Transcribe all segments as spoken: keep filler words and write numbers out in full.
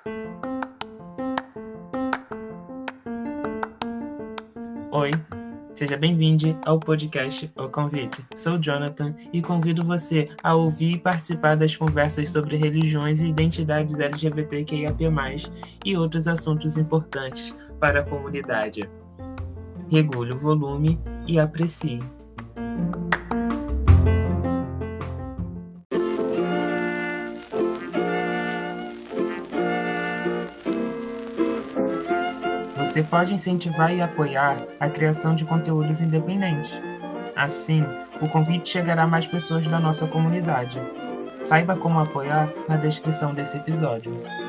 Oi, seja bem-vindo ao podcast O Convite. Sou Jonathan e convido você a ouvir e participar das conversas sobre religiões e identidades L G B T Q I A P mais, e outros assuntos importantes para a comunidade. Regule o volume e aprecie. Você pode incentivar e apoiar a criação de conteúdos independentes. Assim, o convite chegará a mais pessoas da nossa comunidade. Saiba como apoiar na descrição desse episódio.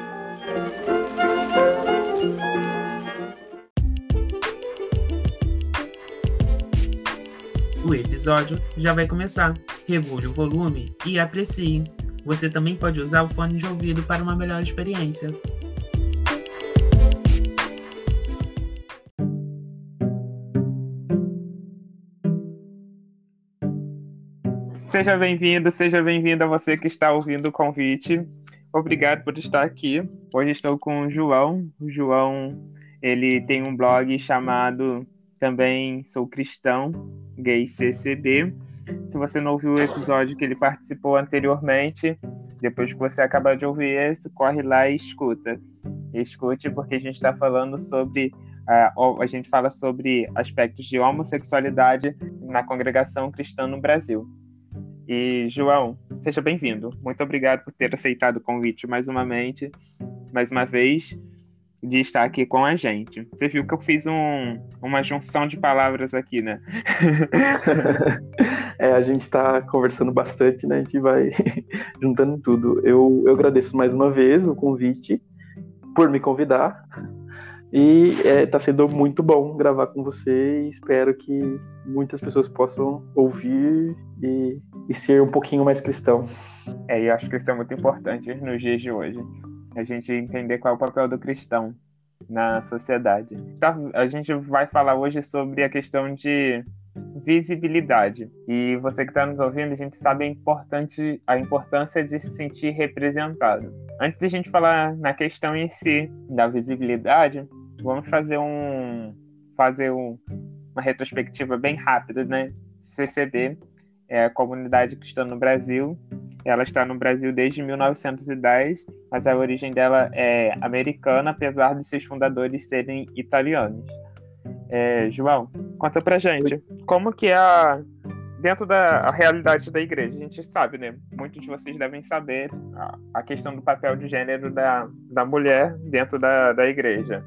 O episódio já vai começar. Regule o volume e aprecie. Você também pode usar o fone de ouvido para uma melhor experiência. Seja bem-vindo, seja bem-vindo a você que está ouvindo o convite. Obrigado por estar aqui. Hoje estou com o João. O João, ele tem um blog chamado Também Sou Cristão, Gay C C B. Se você não ouviu o episódio que ele participou anteriormente, depois que você acabar de ouvir esse, corre lá e escuta. Escute, porque a gente está falando sobre... Uh, a gente fala sobre aspectos de homossexualidade na congregação cristã no Brasil. E, João, seja bem-vindo. Muito obrigado por ter aceitado o convite mais uma, mente, mais uma vez de estar aqui com a gente. Você viu que eu fiz um, uma junção de palavras aqui, né? É, a gente está conversando bastante, né? A gente vai juntando tudo. Eu, eu agradeço mais uma vez o convite por me convidar. E está é, sendo muito bom gravar com você e espero que muitas pessoas possam ouvir e, e ser um pouquinho mais cristão. É, e eu acho que isso é muito importante nos dias de hoje. A gente entender qual é o papel do cristão na sociedade. Tá, a gente vai falar hoje sobre a questão de visibilidade. E você que está nos ouvindo, a gente sabe a, importante, a importância de se sentir representado. Antes de a gente falar na questão em si da visibilidade, vamos fazer um fazer um, uma retrospectiva bem rápida, né? C C B é a Comunidade Cristã no Brasil. Ela está no Brasil desde mil novecentos e dez, mas a origem dela é americana, apesar de seus fundadores serem italianos. É, João, conta pra gente, como que é a, dentro da a realidade da igreja? A gente sabe, né? Muitos de vocês devem saber a, a questão do papel de gênero da, da mulher dentro da, da igreja,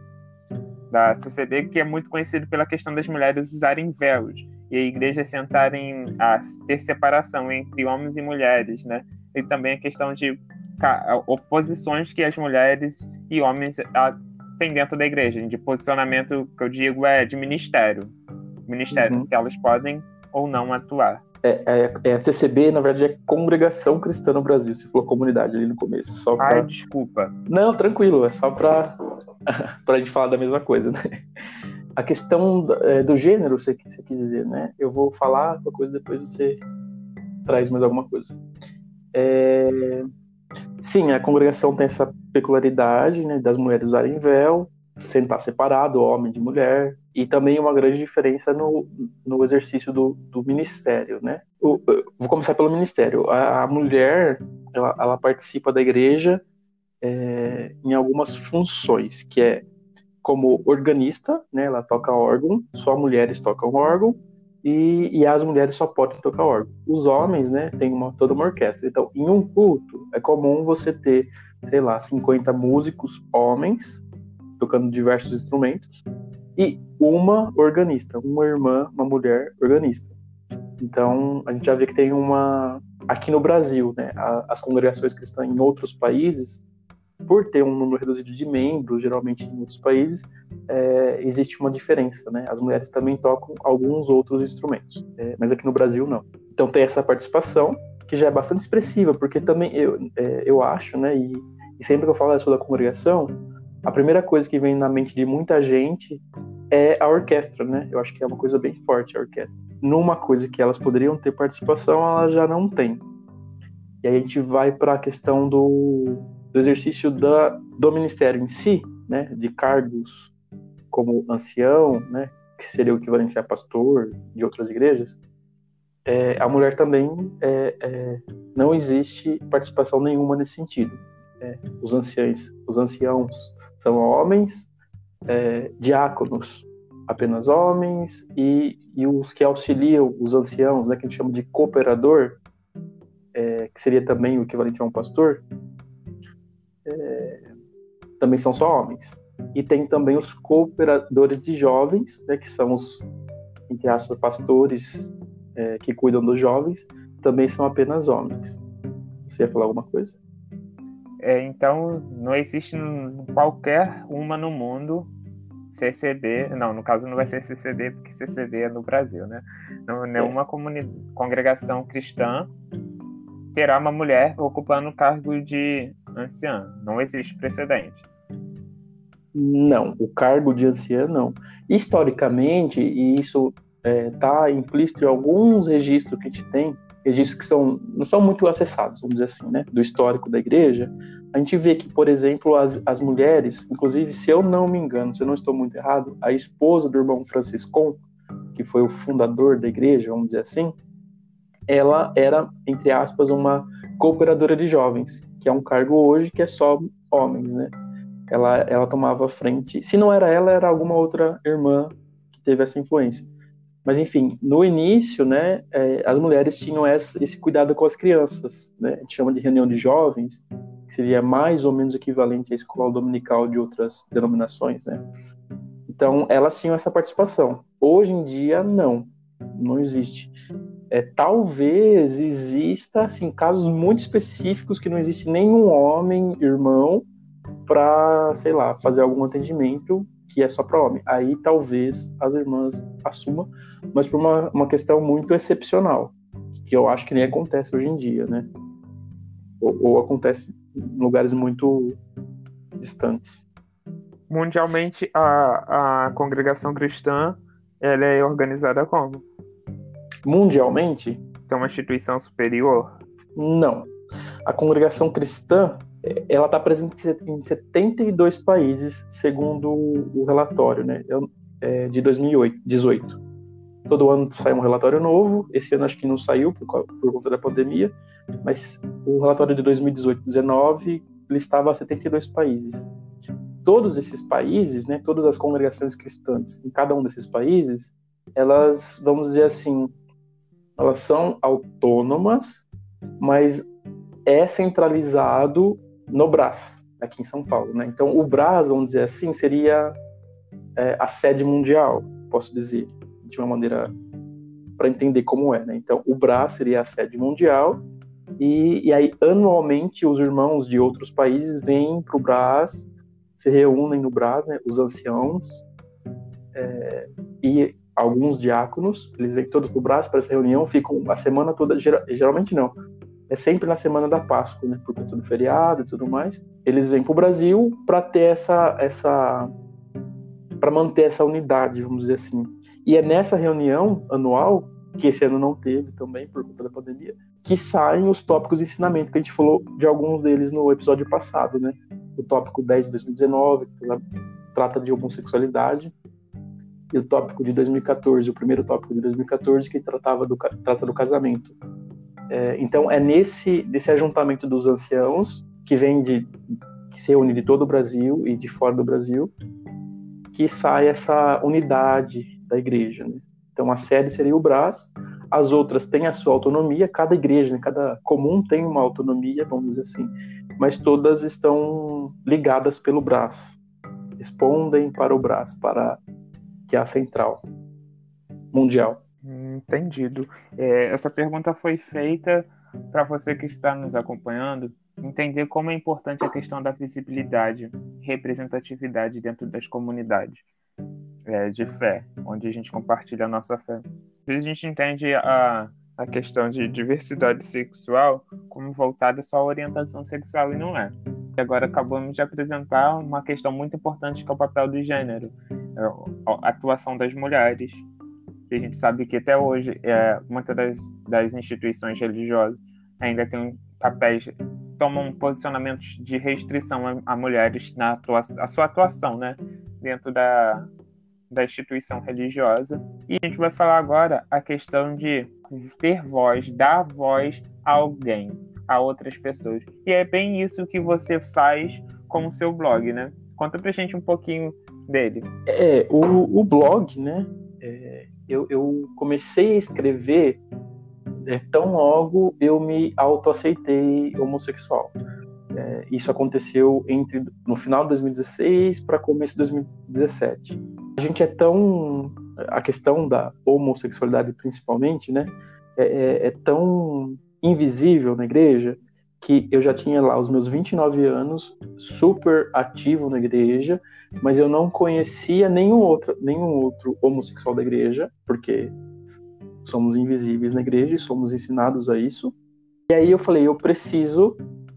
da C C B, que é muito conhecido pela questão das mulheres usarem véus e a igreja sentarem a ter separação entre homens e mulheres, né? E também a questão de a, oposições que as mulheres e homens a, têm dentro da igreja, de posicionamento que eu digo é de ministério, ministério, uhum. que elas podem ou não atuar. É, é, é a C C B, na verdade, é Congregação Cristã no Brasil. Você falou comunidade ali no começo. Só pra... Ai, desculpa. Não, tranquilo, é só pra, pra gente falar da mesma coisa, né? A questão é, do gênero, você, você quis dizer, né? Eu vou falar uma coisa, depois você traz mais alguma coisa. É... Sim, a congregação tem essa peculiaridade, né, das mulheres usarem véu, sentar separado, homem de mulher, e também uma grande diferença no, no exercício do, do ministério, né? O, vou começar pelo ministério. A, a mulher, ela, ela participa da igreja é, em algumas funções, que é como organista, né? Ela toca órgão, só mulheres tocam órgão, e, e as mulheres só podem tocar órgão. Os homens, né, tem uma, toda uma orquestra. Então, em um culto, é comum você ter, sei lá, cinquenta músicos homens, tocando diversos instrumentos, e uma organista, uma irmã, uma mulher organista. Então, a gente já vê que tem uma... Aqui no Brasil, né, as congregações que estão em outros países, por ter um número reduzido de membros, geralmente em outros países, é, existe uma diferença, né? As mulheres também tocam alguns outros instrumentos, é, mas aqui no Brasil não. Então tem essa participação, que já é bastante expressiva, porque também eu, é, eu acho, né, e, e sempre que eu falo sobre a congregação, a primeira coisa que vem na mente de muita gente é a orquestra, né? Eu acho que é uma coisa bem forte a orquestra. Numa coisa que elas poderiam ter participação, elas já não têm. E aí a gente vai para a questão do, do exercício da, do ministério em si, né, de cargos como ancião, né, que seria o equivalente a pastor de outras igrejas, é, a mulher também é, é, não existe participação nenhuma nesse sentido. É, os anciãos, os anciãos são homens, é, diáconos apenas homens, e, e os que auxiliam os anciãos, né, que a gente chama de cooperador, é, que seria também o equivalente a um pastor, é, também são só homens. E tem também os cooperadores de jovens, né, que são os, entre aspas, pastores é, que cuidam dos jovens, também são apenas homens. Você ia falar alguma coisa? É, então, não existe qualquer uma no mundo C C D, não, no caso não vai ser C C D, porque C C D é no Brasil, né? Não, nenhuma comuni- congregação cristã terá uma mulher ocupando o cargo de anciã. Não existe precedente. Não, o cargo de anciã não. Historicamente, e isso está é, implícito em alguns registros que a gente tem, registros que são, não são muito acessados, vamos dizer assim, né, do histórico da igreja, a gente vê que, por exemplo, as, as mulheres, inclusive, se eu não me engano, se eu não estou muito errado, a esposa do irmão Franciscon, que foi o fundador da igreja, vamos dizer assim, ela era, entre aspas, uma cooperadora de jovens, que é um cargo hoje que é só homens, né? Ela, ela tomava frente. Se não era ela, era alguma outra irmã que teve essa influência. Mas, enfim, no início, né, é, as mulheres tinham essa, esse cuidado com as crianças, né? A gente chama de reunião de jovens, que seria mais ou menos equivalente à escola dominical de outras denominações, né? Então, elas tinham essa participação. Hoje em dia, não. Não existe. É, talvez exista, assim, casos muito específicos que não existe nenhum homem, irmão, para, sei lá, fazer algum atendimento que é só para homem. Aí talvez as irmãs assumam, mas por uma, uma questão muito excepcional, que eu acho que nem acontece hoje em dia, né? Ou, ou acontece em lugares muito distantes. Mundialmente, a, a congregação cristã, ela é organizada como? Mundialmente? Tem uma instituição superior? Não. A congregação cristã, ela está presente em setenta e dois países, segundo o relatório, né, é de dois mil e dezoito. Todo ano sai um relatório novo. Esse ano acho que não saiu por, por conta da pandemia, mas o relatório de dois mil e dezoito dezenove listava setenta e dois países. Todos esses países, né, todas as congregações cristãs em cada um desses países, elas, vamos dizer assim, elas são autônomas, mas é centralizado no Brás, aqui em São Paulo, né? Então, o Brás, vamos dizer assim, seria é, a sede mundial, posso dizer, de uma maneira para entender como é, né? Então, o Brás seria a sede mundial, e, e aí, anualmente, os irmãos de outros países vêm para o Brás, se reúnem no Brás, né? Os anciãos é, e alguns diáconos, eles vêm todos para o Brás para essa reunião, ficam a semana toda, geralmente não, é sempre na semana da Páscoa, né, por conta do feriado e tudo mais. Eles vêm para o Brasil para ter essa, essa, para manter essa unidade, vamos dizer assim. E é nessa reunião anual, que esse ano não teve também por conta da pandemia, que saem os tópicos de ensinamento, que a gente falou de alguns deles no episódio passado, né? O tópico dez de dois mil e dezenove, que trata de homossexualidade, e o tópico de dois mil e catorze, o primeiro tópico de dois mil e catorze, que tratava do, trata do casamento. É, então é nesse desse ajuntamento dos anciãos, que vem de que se reúne de todo o Brasil e de fora do Brasil, que sai essa unidade da igreja, né? Então a sede seria o Brás, as outras têm a sua autonomia, cada igreja, né, cada comum tem uma autonomia, vamos dizer assim, mas todas estão ligadas pelo Brás, respondem para o Brás, para que é a central mundial. Entendido. É, essa pergunta foi feita para você que está nos acompanhando entender como é importante a questão da visibilidade, representatividade dentro das comunidades é, de fé, onde a gente compartilha a nossa fé. Às vezes a gente entende a, a questão de diversidade sexual como voltada só à orientação sexual, e não é. E agora acabamos de apresentar uma questão muito importante, que é o papel do gênero, a atuação das mulheres. E a gente sabe que até hoje é, muitas das, das instituições religiosas ainda têm papéis tomam posicionamentos de restrição a, a mulheres na atua, a sua atuação, né, dentro da, da instituição religiosa. E a gente vai falar agora a questão de ter voz, dar voz a alguém, a outras pessoas. E é bem isso que você faz com o seu blog, né? Conta pra gente um pouquinho dele. É, o, o blog, né, é, eu, eu comecei a escrever é, tão logo eu me autoaceitei homossexual. É, isso aconteceu entre no final de dois mil e dezesseis para começo de dois mil e dezessete. A gente é tão... A questão da homossexualidade, principalmente, né, é, é, é tão invisível na igreja que eu já tinha lá os meus vinte e nove anos, super ativo na igreja, mas eu não conhecia nenhum outro, nenhum outro homossexual da igreja, porque somos invisíveis na igreja e somos ensinados a isso. E aí eu falei, eu preciso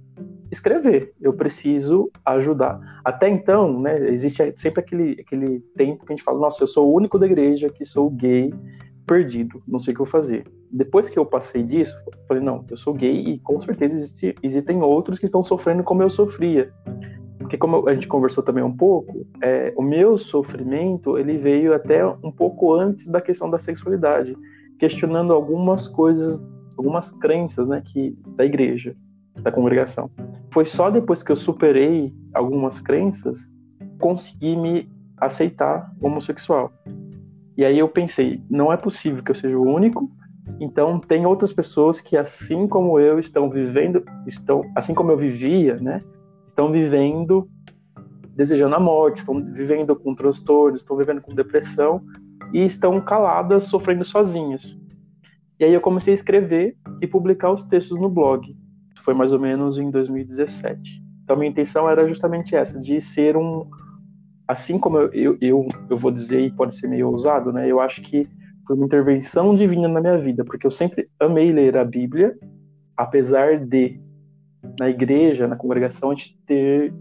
escrever, eu preciso ajudar. Até então, né, existe sempre aquele, aquele tempo que a gente fala, nossa, eu sou o único da igreja que sou gay, perdido, não sei o que eu vou fazer. Depois que eu passei disso, eu falei, não, eu sou gay e com certeza existe, existem outros que estão sofrendo como eu sofria. Porque como a gente conversou também um pouco, é, o meu sofrimento, ele veio até um pouco antes da questão da sexualidade, questionando algumas coisas, algumas crenças, né, que, da igreja, da congregação. Foi só depois que eu superei algumas crenças, consegui me aceitar homossexual. E aí eu pensei, não é possível que eu seja o único, então tem outras pessoas que, assim como eu, estão vivendo, estão, assim como eu vivia, né, estão vivendo desejando a morte, estão vivendo com transtornos, estão vivendo com depressão e estão caladas, sofrendo sozinhas. E aí eu comecei a escrever e publicar os textos no blog. Isso foi mais ou menos em dois mil e dezessete. Então a minha intenção era justamente essa, de ser um... Assim como eu, eu, eu, eu vou dizer, e pode ser meio ousado, né? Eu acho que foi uma intervenção divina na minha vida, porque eu sempre amei ler a Bíblia, apesar de, na igreja, na congregação, a gente ter,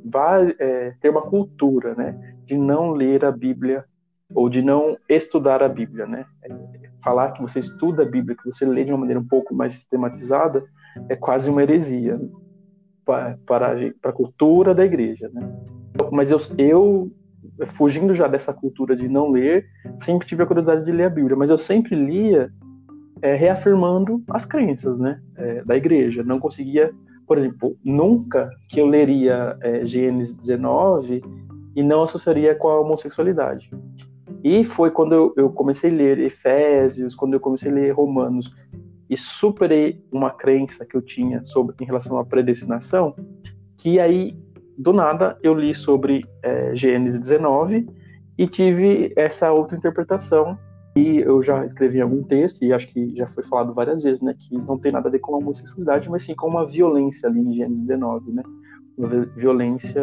é, ter uma cultura, né, de não ler a Bíblia, ou de não estudar a Bíblia, né? Falar que você estuda a Bíblia, que você lê de uma maneira um pouco mais sistematizada, é quase uma heresia, né? para, para, para a cultura da igreja, né? Mas eu, eu, fugindo já dessa cultura de não ler, sempre tive a curiosidade de ler a Bíblia, mas eu sempre lia é, reafirmando as crenças, né, é, da igreja. Não conseguia, por exemplo, nunca que eu leria é, Gênesis dezenove e não associaria com a homossexualidade. E foi quando eu, eu comecei a ler Efésios, quando eu comecei a ler Romanos, e superei uma crença que eu tinha sobre, em relação à predestinação, que aí, do nada, eu li sobre é, Gênesis dezenove e tive essa outra interpretação. E eu já escrevi em algum texto, e acho que já foi falado várias vezes, né, que não tem nada a ver com a homossexualidade, mas sim com uma violência ali em Gênesis dezenove, né? Uma violência,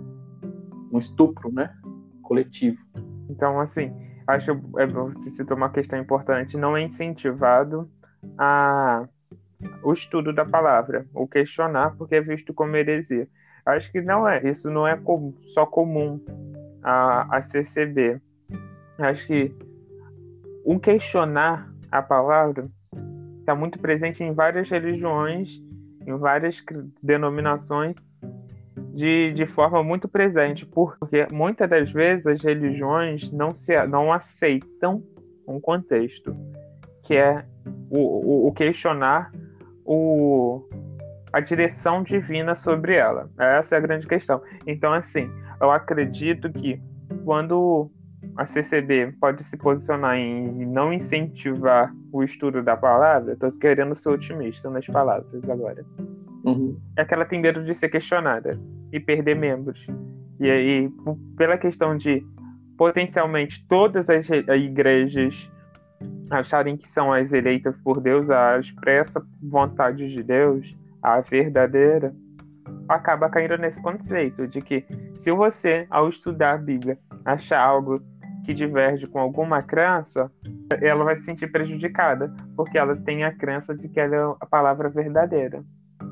um estupro, né, coletivo. Então, assim, acho que é, você citou uma questão importante, não é incentivado a, o estudo da palavra, o questionar, porque é visto como heresia. Acho que não é, isso não é com, só comum a, a C C B. Acho que o questionar a palavra está muito presente em várias religiões, em várias denominações, de, de forma muito presente, porque muitas das vezes as religiões não, se, não aceitam um contexto, que é o, o, o questionar o, a direção divina sobre ela. Essa é a grande questão. Então, assim, eu acredito que quando a C C B pode se posicionar em não incentivar o estudo da palavra, estou querendo ser otimista nas palavras agora, uhum. é que ela tem medo de ser questionada e perder membros. E aí, pela questão de potencialmente todas as igrejas acharem que são as eleitas por Deus, a expressa vontade de Deus, a verdadeira, acaba caindo nesse conceito de que se você, ao estudar a Bíblia, achar algo que diverge com alguma crença, ela vai se sentir prejudicada, porque ela tem a crença de que ela é a palavra verdadeira.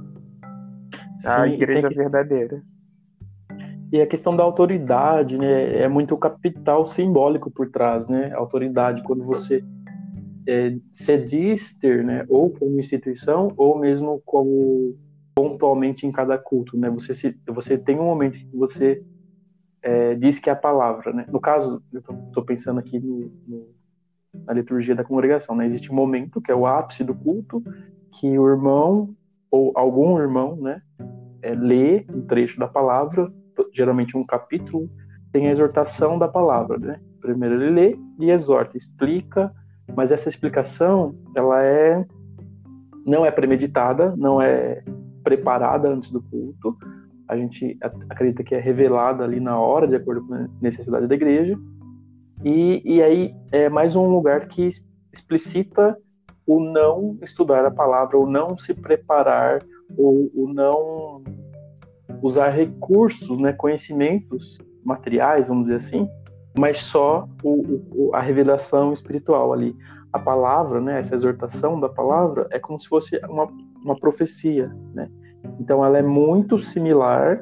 Sim, A igreja que... verdadeira. E a questão da autoridade, né, é muito capital simbólico por trás, né? A autoridade, quando você é, se diz ter, né, ou como instituição, ou mesmo como pontualmente em cada culto, né? Você, se, você tem um momento que você é, diz que é a palavra, né? No caso, eu estou pensando aqui no, no, na liturgia da congregação, né? Existe um momento que é o ápice do culto, que o irmão ou algum irmão, né, é, lê um trecho da palavra, geralmente um capítulo, tem a exortação da palavra, né? Primeiro ele lê e exorta, explica, mas essa explicação, ela é não é premeditada, não é preparada antes do culto. A gente acredita que é revelada ali na hora, de acordo com a necessidade da igreja. E, e aí é mais um lugar que explicita o não estudar a palavra, o não se preparar, ou o não usar recursos, né, conhecimentos materiais, vamos dizer assim, mas só o, o, a revelação espiritual ali. A palavra, né, essa exortação da palavra é como se fosse uma, uma profecia, né? Então ela é muito similar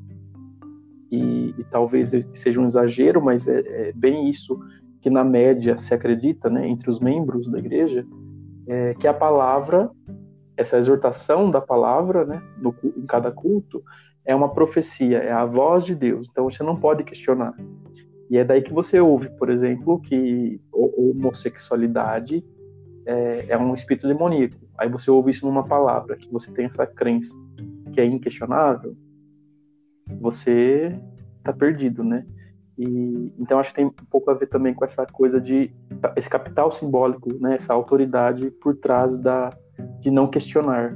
e, e talvez seja um exagero, mas é, é bem isso que na média se acredita, né, entre os membros da igreja, é, que a palavra, essa exortação da palavra, né, no, em cada culto, é uma profecia, é a voz de Deus. Então você não pode questionar. E é daí que você ouve, por exemplo, que homossexualidade é, é um espírito demoníaco. Aí você ouve isso numa palavra, que você tem essa crença que é inquestionável, você está perdido, né? E, então acho que tem um pouco a ver também com essa coisa de esse capital simbólico, né? Essa autoridade por trás da, de não questionar.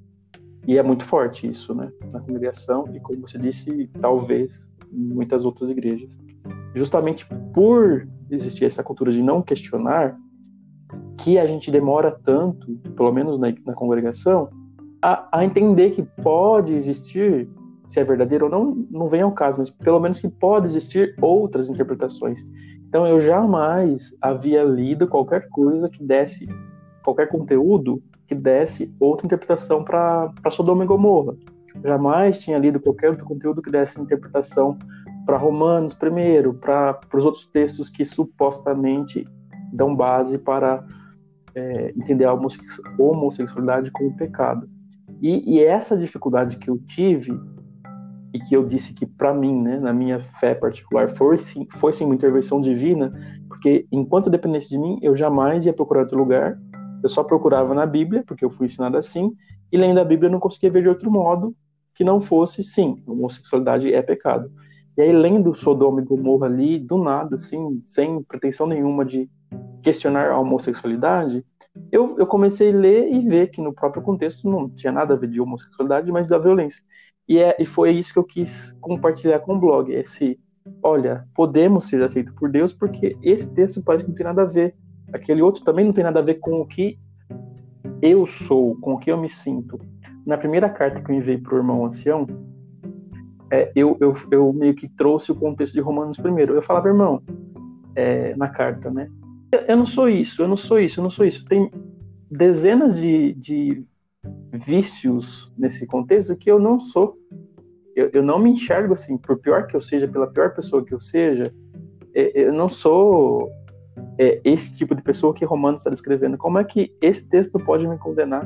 E é muito forte isso, né? Na congregação e, como você disse, talvez em muitas outras igrejas. Justamente por existir essa cultura de não questionar, que a gente demora tanto, pelo menos na, na congregação, a, a entender que pode existir, se é verdadeiro ou não, não vem ao caso, mas pelo menos que pode existir outras interpretações. Então eu jamais havia lido qualquer coisa que desse, qualquer conteúdo que desse outra interpretação para Sodoma e Gomorra. Jamais tinha lido qualquer outro conteúdo que desse interpretação para Romanos primeiro, para os outros textos que supostamente dão base para é, entender a homossexualidade como pecado. E, e essa dificuldade que eu tive, e que eu disse que para mim, né, na minha fé particular, foi sim, foi sim uma intervenção divina, porque enquanto dependesse de mim, eu jamais ia procurar outro lugar, eu só procurava na Bíblia, porque eu fui ensinado assim, e lendo a Bíblia eu não conseguia ver de outro modo que não fosse, sim, a homossexualidade é pecado. E aí, lendo Sodoma e Gomorra ali, do nada, assim, sem pretensão nenhuma de questionar a homossexualidade, eu, eu comecei a ler e ver que no próprio contexto não tinha nada a ver de homossexualidade, mas da violência. E, é, e foi isso que eu quis compartilhar com o blog, esse, olha, podemos ser aceitos por Deus porque esse texto parece que não tem nada a ver. Aquele outro também não tem nada a ver com o que eu sou, com o que eu me sinto. Na primeira carta que eu enviei para o irmão ancião, É, eu, eu, eu meio que trouxe o contexto de Romanos primeiro. Eu falava, irmão, é, na carta, né? Eu, eu não sou isso, eu não sou isso, eu não sou isso. Tem dezenas de, de vícios nesse contexto que eu não sou. Eu, eu não me enxergo assim, por pior que eu seja, pela pior pessoa que eu seja, é, eu não sou é, esse tipo de pessoa que Romanos está descrevendo. Como é que esse texto pode me condenar?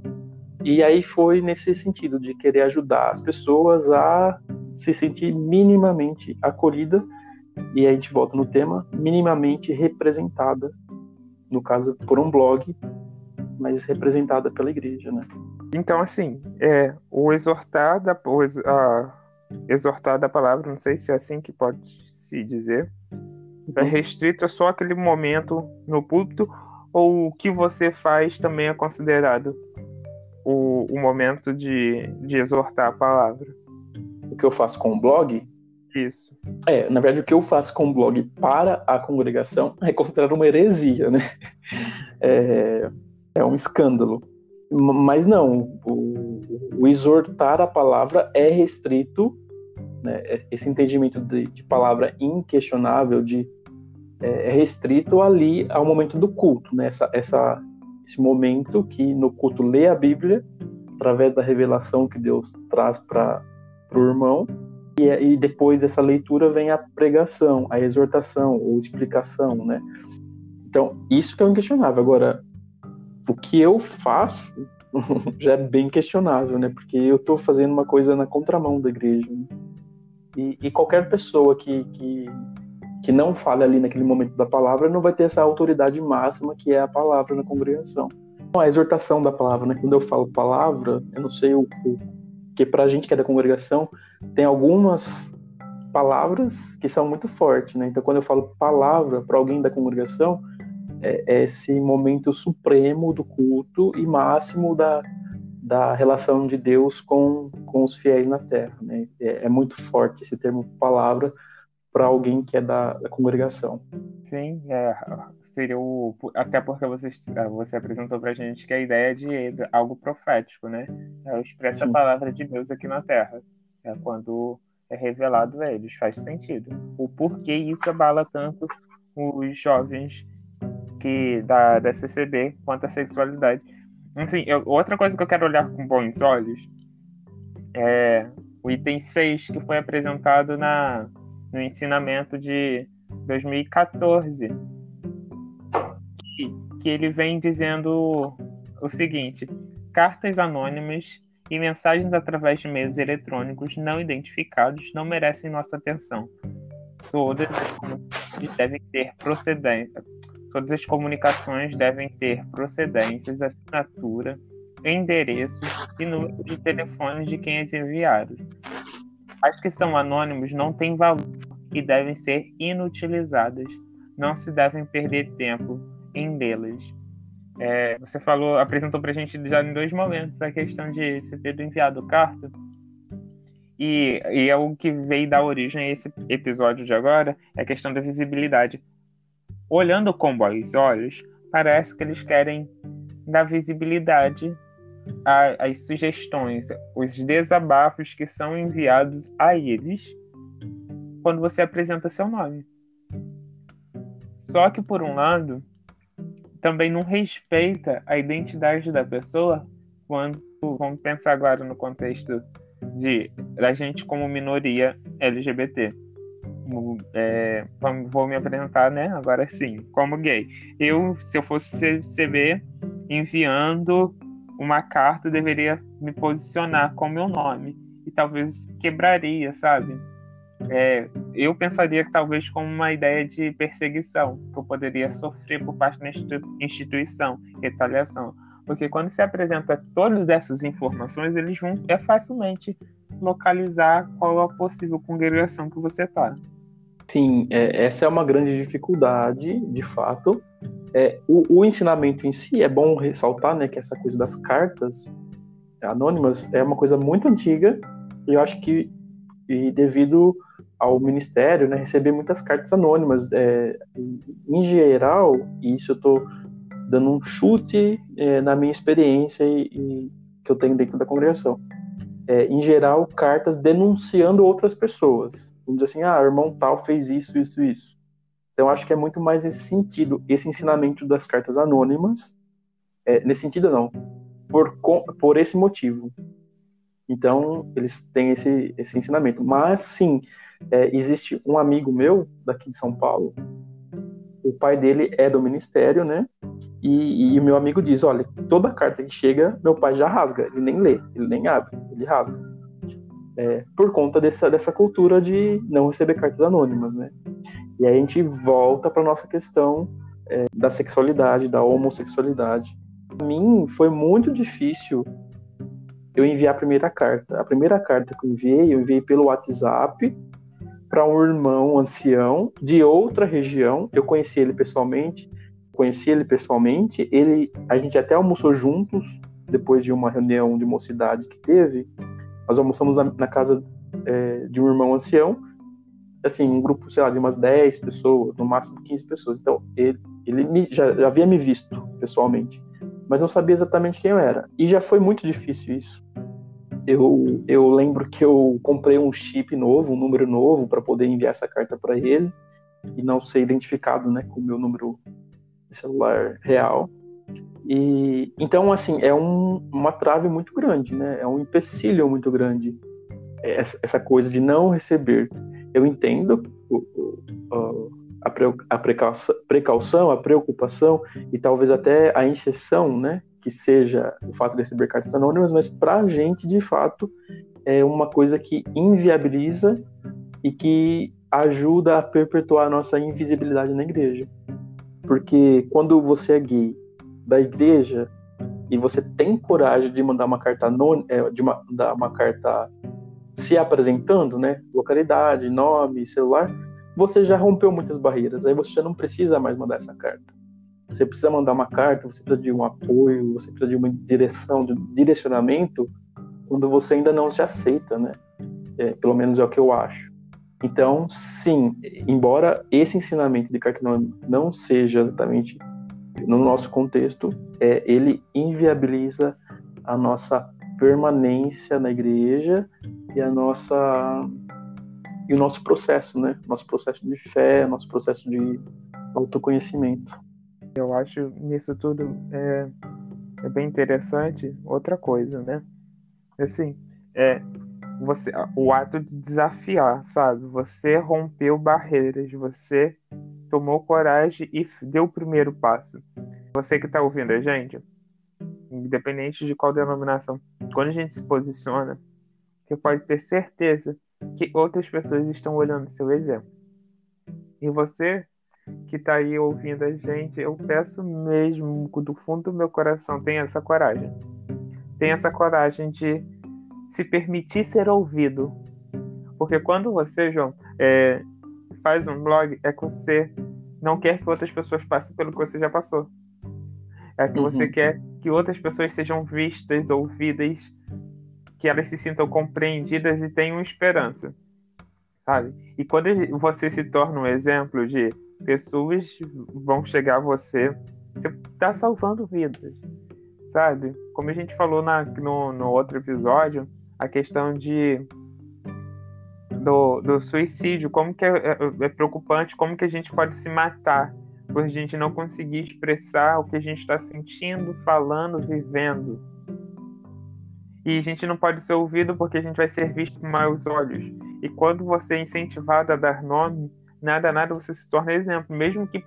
E aí foi nesse sentido, de querer ajudar as pessoas a se sentir minimamente acolhida, e aí a gente volta no tema, minimamente representada, no caso por um blog, mas representada pela igreja, né? Então, assim, é, o exortar da, o, a, exortar da palavra, não sei se é assim que pode se dizer, uhum. É restrito a só aquele momento no púlpito, ou o que você faz também é considerado O, o momento de, de exortar a palavra? O que eu faço com o blog? Isso. É, na verdade, o que eu faço com o blog para a congregação é considerado uma heresia, né? É, é um escândalo. Mas não, o, o exortar a palavra é restrito, né? Esse entendimento de, de palavra inquestionável, de, é, é restrito ali ao momento do culto, né? Essa, essa esse momento que no culto lê a Bíblia, através da revelação que Deus traz para o irmão, e, e depois dessa leitura vem a pregação, a exortação ou explicação, né? Então, isso que é inquestionável. Agora, o que eu faço já é bem questionável, né? Porque eu estou fazendo uma coisa na contramão da igreja. Né? E, e qualquer pessoa que, que, que não fale ali naquele momento da palavra não vai ter essa autoridade máxima que é a palavra na congregação. A exortação da palavra, né? Quando eu falo palavra, eu não sei o, o que para a gente que é da congregação tem algumas palavras que são muito fortes, né? Então, quando eu falo palavra para alguém da congregação, é, é esse momento supremo do culto e máximo da, da relação de Deus com, com os fiéis na terra, né? É, é muito forte esse termo palavra para alguém que é da, da congregação. Sim, é, seria o. Até porque você, você apresentou pra gente que a ideia de algo profético, né? É, expressa a palavra de Deus aqui na Terra. É quando é revelado a eles. Faz sentido. O porquê isso abala tanto os jovens que da, da C C B quanto a sexualidade. Enfim, eu, outra coisa que eu quero olhar com bons olhos é o item seis, que foi apresentado na, no ensinamento de dois mil e catorze, que, que ele vem dizendo o seguinte: cartas anônimas e mensagens através de meios eletrônicos não identificados não merecem nossa atenção. Todas as comunicações devem ter procedência. Todas as comunicações devem ter procedências, assinatura, endereços e número de telefones de quem as enviaram. As que são anônimos não têm valor e devem ser inutilizadas. Não se devem perder tempo em lê-las. É, você falou, apresentou pra gente já em dois momentos a questão de se ter enviado carta. E, e é o que veio dar origem a esse episódio de agora, é a questão da visibilidade. Olhando com bons olhos, parece que eles querem dar visibilidade às sugestões, os desabafos que são enviados a eles quando você apresenta seu nome. Só que, por um lado, também não respeita a identidade da pessoa quando, vamos pensar agora no contexto de da gente como minoria L G B T. É, vou me apresentar, né? Agora sim, como gay. Eu, se eu fosse C C B, enviando uma carta, eu deveria me posicionar com meu nome. E talvez quebraria, sabe? É, eu pensaria que talvez como uma ideia de perseguição, que eu poderia sofrer por parte da instituição, retaliação. Porque quando se apresenta todas essas informações, eles vão é facilmente localizar qual é a possível congregação que você está. Sim, é, essa é uma grande dificuldade, de fato. É, o, o ensinamento em si, é bom ressaltar, né, que essa coisa das cartas anônimas é uma coisa muito antiga, e eu acho que e devido ao ministério, né, receber muitas cartas anônimas. É, em geral, e isso eu estou dando um chute é, na minha experiência e, e que eu tenho dentro da congregação. É, em geral, cartas denunciando outras pessoas. Vamos dizer assim, ah, o irmão tal fez isso, isso, isso. Então, acho que é muito mais nesse sentido, esse ensinamento das cartas anônimas, é, nesse sentido não, por, por esse motivo. Então, eles têm esse, esse ensinamento. Mas, sim, é, existe um amigo meu, daqui de São Paulo, o pai dele é do ministério, né? E, e o meu amigo diz, olha, toda carta que chega, meu pai já rasga. Ele nem lê, ele nem abre, ele rasga. É, por conta dessa, dessa cultura de não receber cartas anônimas, né? E aí a gente volta para a nossa questão é, da sexualidade, da homossexualidade. Para mim, foi muito difícil eu enviar a primeira carta. A primeira carta que eu enviei, eu enviei pelo WhatsApp para um irmão ancião de outra região. Eu conheci ele pessoalmente, conheci ele pessoalmente. Ele, a gente até almoçou juntos depois de uma reunião de mocidade que teve. Nós almoçamos na, na casa é, de um irmão ancião, assim, um grupo, sei lá, de umas dez pessoas, no máximo quinze pessoas. Então, ele, ele me, já, já havia me visto pessoalmente, mas não sabia exatamente quem eu era. E já foi muito difícil isso. Eu, eu lembro que eu comprei um chip novo, um número novo, para poder enviar essa carta para ele, e não ser identificado, né, com o meu número de celular real. E, então, assim, é um, uma trave muito grande, né? É um empecilho muito grande, essa, essa coisa de não receber. Eu entendo o, o, a, pre, a precaução, precaução, a preocupação e talvez até a injeção, né, que seja o fato de receber cartas anônimas, mas para a gente, de fato, é uma coisa que inviabiliza e que ajuda a perpetuar a nossa invisibilidade na igreja. Porque quando você é gay da igreja e você tem coragem de mandar uma carta anônima, de mandar uma carta se apresentando, né, localidade, nome, celular, você já rompeu muitas barreiras. Aí você já não precisa mais mandar essa carta. Você precisa mandar uma carta, você precisa de um apoio, você precisa de uma direção, de um direcionamento, quando você ainda não se aceita, né? É, pelo menos é o que eu acho. Então, sim, embora esse ensinamento de carta anônima não seja exatamente no nosso contexto, é, ele inviabiliza a nossa permanência na igreja e a nossa e o nosso processo, né? Nosso processo de fé, nosso processo de autoconhecimento. Eu acho nisso tudo é, é bem interessante outra coisa, né? Assim, é você, o ato de desafiar, sabe? Você rompeu barreiras, você tomou coragem e deu o primeiro passo. Você que está ouvindo a gente, independente de qual denominação, quando a gente se posiciona, você pode ter certeza que outras pessoas estão olhando seu exemplo. E você que está aí ouvindo a gente, eu peço mesmo, do fundo do meu coração, tenha essa coragem. Tenha essa coragem de se permitir ser ouvido. Porque quando você, João, é, faz um blog, é que você não quer que outras pessoas passem pelo que você já passou. É que você Uhum. quer que outras pessoas sejam vistas, ouvidas, que elas se sintam compreendidas e tenham esperança, sabe? E quando você se torna um exemplo de pessoas vão chegar a você, você está salvando vidas, sabe? Como a gente falou na, no, no outro episódio, a questão de do, do suicídio, como que é, é, é preocupante, como que a gente pode se matar por a gente não conseguir expressar o que a gente está sentindo, falando, vivendo. E a gente não pode ser ouvido porque a gente vai ser visto com maus olhos. E quando você é incentivado a dar nome, nada, nada, você se torna exemplo. Mesmo que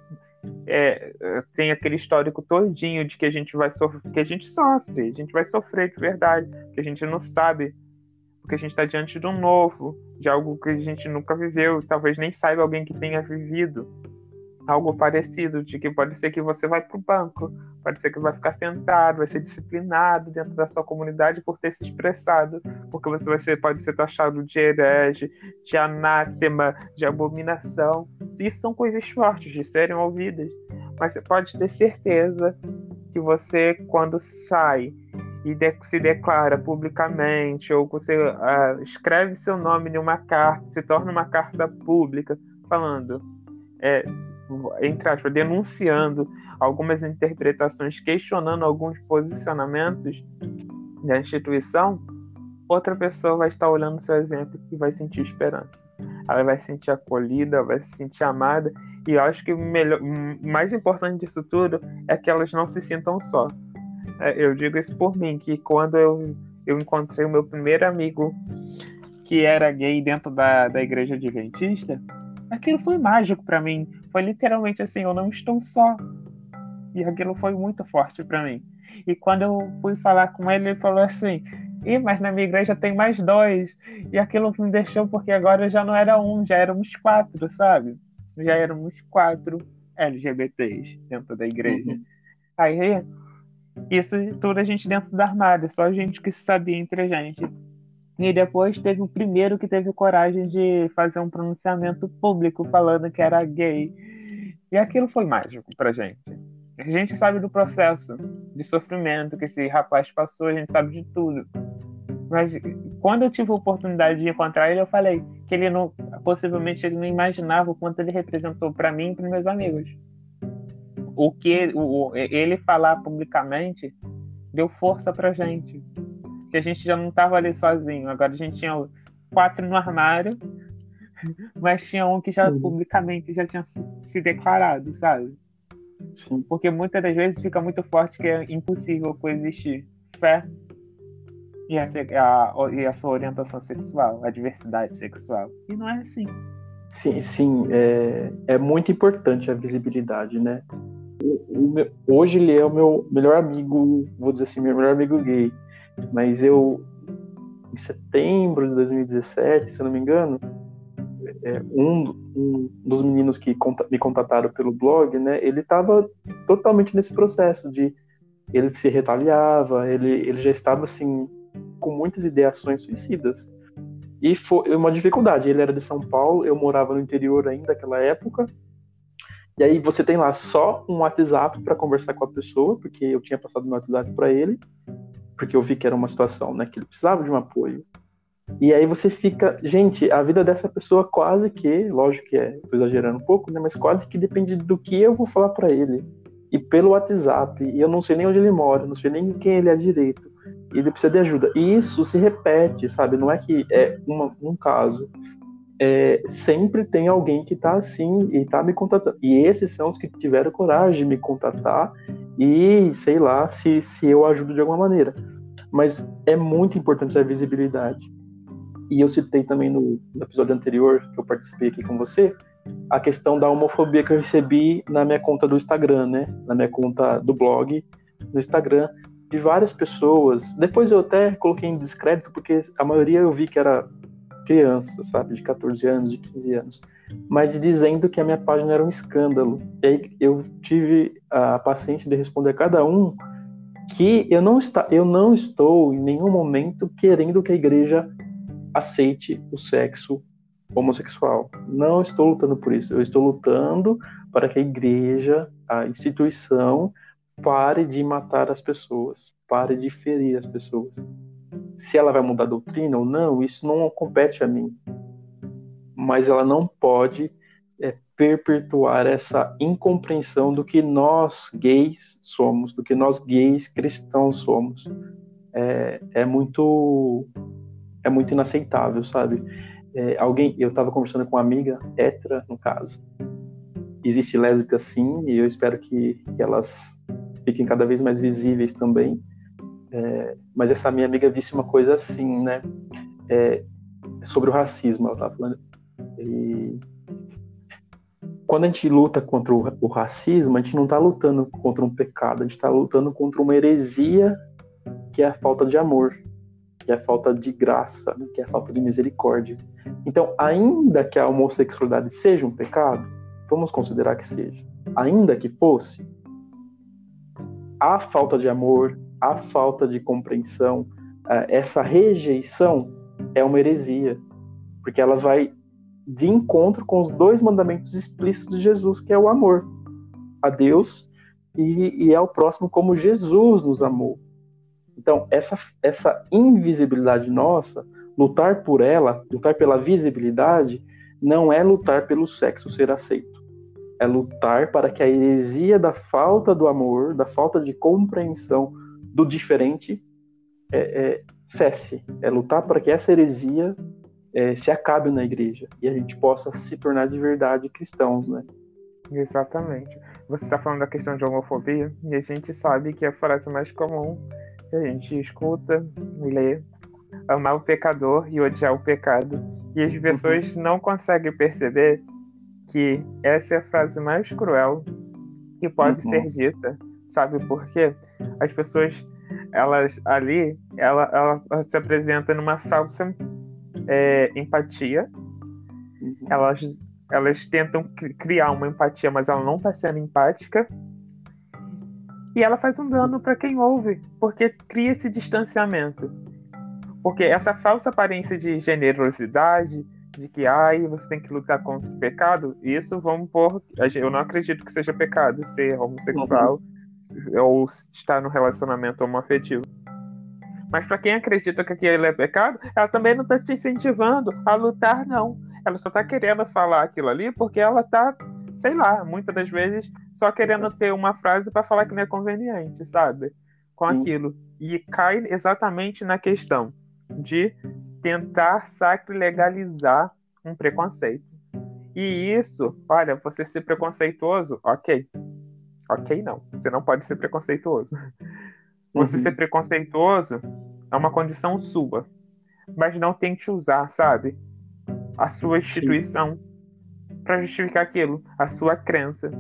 é, tenha aquele histórico todinho de que a gente vai sofrer, que a gente sofre, a gente vai sofrer de verdade, que a gente não sabe, porque a gente está diante de um novo, de algo que a gente nunca viveu, talvez nem saiba alguém que tenha vivido algo parecido, de que pode ser que você vai para o banco, pode ser que vai ficar sentado, vai ser disciplinado dentro da sua comunidade por ter se expressado, porque você vai ser, pode ser taxado de herege, de anátema, de abominação. Isso são coisas fortes de serem ouvidas, mas você pode ter certeza que você, quando sai e de, se declara publicamente, ou você uh, escreve seu nome em uma carta, se torna uma carta pública, falando... É, entre aspas, denunciando algumas interpretações, questionando alguns posicionamentos da instituição, outra pessoa vai estar olhando o seu exemplo e vai sentir esperança. Ela vai se sentir acolhida, vai se sentir amada, e eu acho que o melhor, mais importante disso tudo é que elas não se sintam só. Eu digo isso por mim, que quando eu, eu encontrei o meu primeiro amigo que era gay dentro da, da igreja adventista, aquilo foi mágico para mim. Foi literalmente assim, eu não estou só. E aquilo foi muito forte para mim. E quando eu fui falar com ele, ele falou assim, Ih, mas na minha igreja tem mais dois. E aquilo me deixou, porque agora já não era um, já éramos quatro, sabe? Já éramos quatro L G B T s dentro da igreja. Uhum. Aí, isso tudo a gente dentro do armário, só a gente que sabia entre a gente. E depois teve o primeiro que teve coragem de fazer um pronunciamento público falando que era gay. E aquilo foi mágico pra gente. A gente sabe do processo de sofrimento que esse rapaz passou, a gente sabe de tudo. Mas quando eu tive a oportunidade de encontrar ele, eu falei que ele não, possivelmente ele não imaginava o quanto ele representou para mim e para meus amigos. O que o, ele falar publicamente deu força pra gente. Que a gente já não estava ali sozinho. Agora a gente tinha quatro no armário, mas tinha um que já Sim. publicamente já tinha se declarado, sabe? Sim. Porque muitas das vezes fica muito forte que é impossível coexistir fé e a, a, e a sua orientação sexual, a diversidade sexual. E não é assim. Sim, sim, é, é muito importante a visibilidade, né? o, o meu, hoje ele é o meu melhor amigo, vou dizer assim, meu melhor amigo gay. Mas eu, em setembro de dois mil e dezessete, se eu não me engano, é, um, um dos meninos que conta, me contataram pelo blog, né, ele estava totalmente nesse processo de ele se retaliava, ele, ele já estava assim com muitas ideações suicidas. E foi uma dificuldade. Ele era de São Paulo, eu morava no interior ainda naquela época. E aí você tem lá só um WhatsApp para conversar com a pessoa, porque eu tinha passado meu WhatsApp para ele, porque eu vi que era uma situação, né, que ele precisava de um apoio. E aí você fica, gente, a vida dessa pessoa quase que, lógico que é, tô exagerando um pouco, né, mas quase que depende do que eu vou falar para ele. E pelo WhatsApp, e eu não sei nem onde ele mora, não sei nem quem ele é direito. E ele precisa de ajuda. E isso se repete, sabe? Não é que é uma, um caso. É, sempre tem alguém que tá assim e tá me contatando. E esses são os que tiveram coragem de me contatar e, sei lá, se, se eu ajudo de alguma maneira. Mas é muito importante a visibilidade. E eu citei também no, no episódio anterior, que eu participei aqui com você, a questão da homofobia que eu recebi na minha conta do Instagram, né? Na minha conta do blog, no Instagram, de várias pessoas. Depois eu até coloquei em descrédito, porque a maioria eu vi que era criança, sabe? De catorze anos, de quinze anos. Mas dizendo que a minha página era um escândalo. E aí eu tive a paciência de responder a cada um que eu não, está, eu não estou em nenhum momento querendo que a igreja aceite o sexo homossexual. Não estou lutando por isso. Eu estou lutando para que a igreja, a instituição, pare de matar as pessoas, pare de ferir as pessoas. Se ela vai mudar a doutrina ou não, isso não compete a mim. Mas ela não pode é, perpetuar essa incompreensão do que nós gays somos, do que nós gays cristãos somos. É, é muito é muito inaceitável, sabe? É, alguém, eu estava conversando com uma amiga hétera, no caso. Existe lésbica sim, e eu espero que, que elas fiquem cada vez mais visíveis também. É, mas essa minha amiga disse uma coisa assim, né? É, sobre o racismo, ela estava falando. E quando a gente luta contra o, o racismo, a gente não está lutando contra um pecado, a gente está lutando contra uma heresia que é a falta de amor, que é a falta de graça, que é a falta de misericórdia. Então, ainda que a homossexualidade seja um pecado, vamos considerar que seja, ainda que fosse, a falta de amor, a falta de compreensão, essa rejeição é uma heresia, porque ela vai de encontro com os dois mandamentos explícitos de Jesus, que é o amor a Deus e, e ao próximo como Jesus nos amou. Então, essa, essa invisibilidade nossa, lutar por ela, lutar pela visibilidade, não é lutar pelo sexo ser aceito. É lutar para que a heresia da falta do amor, da falta de compreensão do diferente, é, é, cesse. É lutar para que essa heresia é, se acabe na igreja e a gente possa se tornar de verdade cristãos, né? Exatamente. Você está falando da questão de homofobia e a gente sabe que a frase mais comum que a gente escuta, lê, amar o pecador e odiar o pecado. E as pessoas uhum. não conseguem perceber que essa é a frase mais cruel que pode uhum. ser dita. Sabe por quê? As pessoas, elas ali, ela, ela se apresenta numa falsa é, empatia. Uhum. Elas, elas tentam criar uma empatia, mas ela não está sendo empática. E ela faz um dano para quem ouve, porque cria esse distanciamento. Porque essa falsa aparência de generosidade, de que ai, você tem que lutar contra o pecado, isso vamos pôr. Eu não acredito que seja pecado ser homossexual uhum. ou estar no relacionamento homoafetivo. Mas para quem acredita que aquilo é pecado, ela também não está te incentivando a lutar, não. Ela só está querendo falar aquilo ali porque ela está, sei lá, muitas das vezes só querendo ter uma frase para falar que não é conveniente, sabe? Com Sim. aquilo. E cai exatamente na questão de tentar sacrlegalizar um preconceito. E isso, olha, você ser preconceituoso, ok. Ok, não. Você não pode ser preconceituoso. Você uhum. ser preconceituoso é uma condição sua. Mas não tente usar, sabe? A sua instituição para justificar aquilo, a sua crença.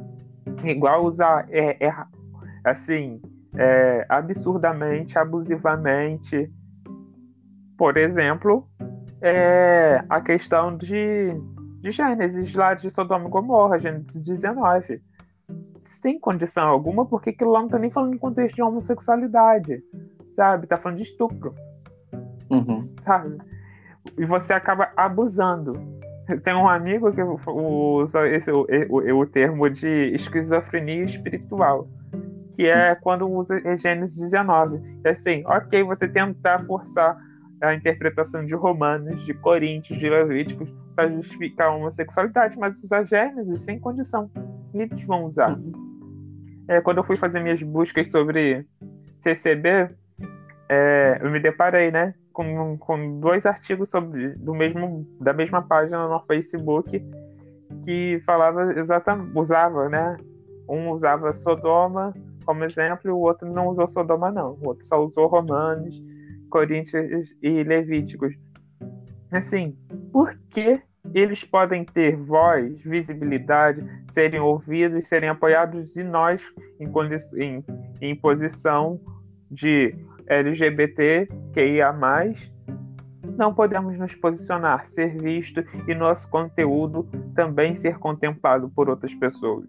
igual usar é, é, assim, é, absurdamente, abusivamente. Por exemplo, é, a questão de, de Gênesis lá de Sodoma e Gomorra, Gênesis dezenove. Se tem condição alguma, porque aquilo lá não tá nem falando em contexto de homossexualidade, sabe? Tá falando de estupro, Uhum. sabe? E você acaba abusando. Tem um amigo que usa esse, o, o, o termo de esquizofrenia espiritual, que é quando usa Gênesis dezenove. É assim, ok, você tentar forçar a interpretação de Romanos, de Coríntios, de Levíticos, para justificar a homossexualidade, mas usar Gênesis sem condição. E eles vão usar. Uhum. É, quando eu fui fazer minhas buscas sobre C C B, é, eu me deparei, né, com, com dois artigos sobre, do mesmo, da mesma página no Facebook que falava exatamente, usava, né, um usava Sodoma como exemplo e o outro não usou Sodoma não, o outro só usou Romanos, Coríntios e Levíticos. Assim, por que eles podem ter voz, visibilidade, serem ouvidos, serem apoiados e nós, em, em, em posição de L G B T Q I A mais, não podemos nos posicionar, ser visto e nosso conteúdo também ser contemplado por outras pessoas?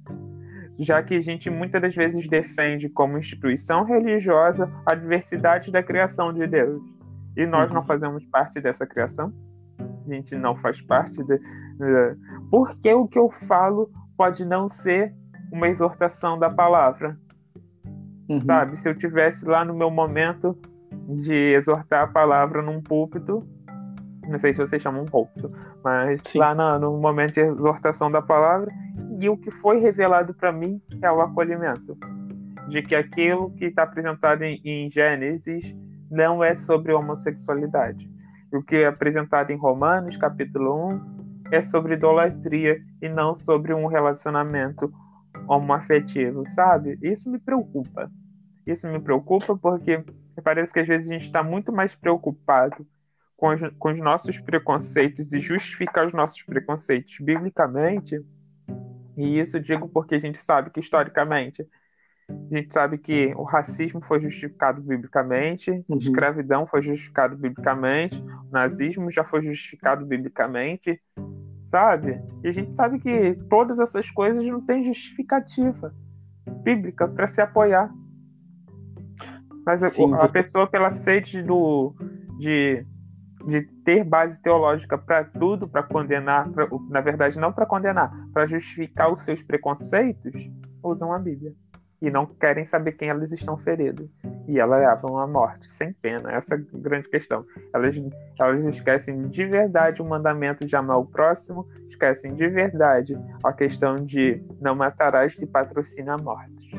Já que a gente muitas das vezes defende como instituição religiosa a diversidade da criação de Deus. E nós Uhum. não fazemos parte dessa criação? A gente não faz parte de... Porque o que eu falo pode não ser uma exortação da palavra. Uhum. Sabe? Se eu tivesse lá no meu momento de exortar a palavra num púlpito, não sei se vocês chamam um púlpito, mas Sim. lá no, no momento de exortação da palavra, e o que foi revelado para mim é o acolhimento. De que aquilo que está apresentado em, em Gênesis não é sobre homossexualidade. O que é apresentado em Romanos, capítulo um, é sobre idolatria e não sobre um relacionamento homoafetivo, sabe? Isso me preocupa. Isso me preocupa porque parece que às vezes a gente está muito mais preocupado com os, com os nossos preconceitos e justificar os nossos preconceitos biblicamente. E isso digo porque a gente sabe que historicamente a gente sabe que o racismo foi justificado biblicamente, Uhum. escravidão foi justificado biblicamente, o nazismo já foi justificado biblicamente, sabe? E a gente sabe que todas essas coisas não têm justificativa bíblica para se apoiar. Mas Sim, a você... pessoa, pela sede do, de, de ter base teológica para tudo, para condenar, pra, na verdade, não para condenar, para justificar os seus preconceitos, usam a Bíblia. E não querem saber quem elas estão feridas. E elas levam à morte, sem pena. Essa é a grande questão. Elas, elas esquecem de verdade o mandamento de amar o próximo, esquecem de verdade a questão de não matarás e patrocina a morte.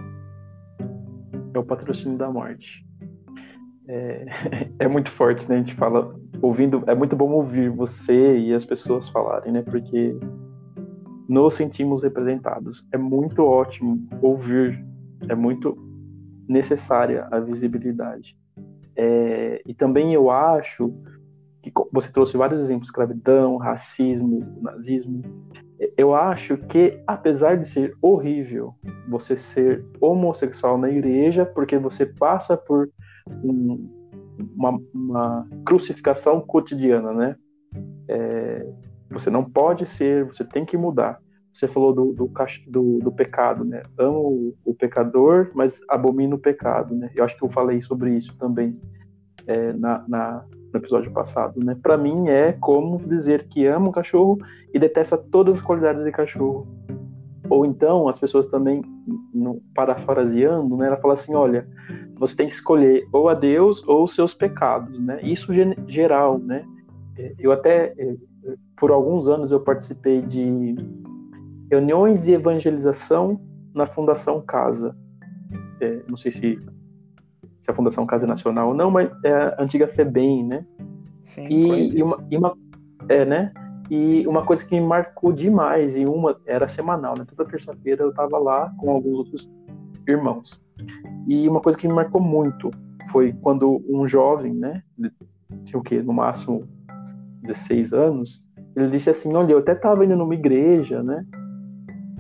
É o patrocínio da morte. É, é muito forte, né? A gente fala, ouvindo, é muito bom ouvir você e as pessoas falarem, né? Porque nos sentimos representados. É muito ótimo ouvir, é muito necessária a visibilidade. É, e também eu acho que você trouxe vários exemplos, escravidão, racismo, nazismo. Eu acho que, apesar de ser horrível você ser homossexual na igreja, porque você passa por um, uma, uma crucificação cotidiana, né? É, você não pode ser, você tem que mudar. Você falou do, do, do, do pecado, né? Amo o, o pecador, mas abomino o pecado, né? Eu acho que eu falei sobre isso também é, na, na, no episódio passado, né? Para mim é como dizer que ama o cachorro e detesta todas as qualidades de cachorro. Ou então as pessoas também, no, parafraseando, né? Ela fala assim, olha, você tem que escolher ou a Deus ou os seus pecados, né? Isso gen- geral, né? Eu até, por alguns anos eu participei de reuniões de evangelização na Fundação Casa. É, não sei se, se a Fundação Casa é nacional ou não, mas é a antiga FEBEM, né? Sim, e, e, uma, e, uma, é, né? e uma coisa que me marcou demais, e uma era semanal, né? Toda terça-feira eu estava lá com alguns outros irmãos. E uma coisa que me marcou muito foi quando um jovem, né? Tinha o quê? No máximo dezesseis anos, ele disse assim, olha, eu até estava indo numa igreja, né?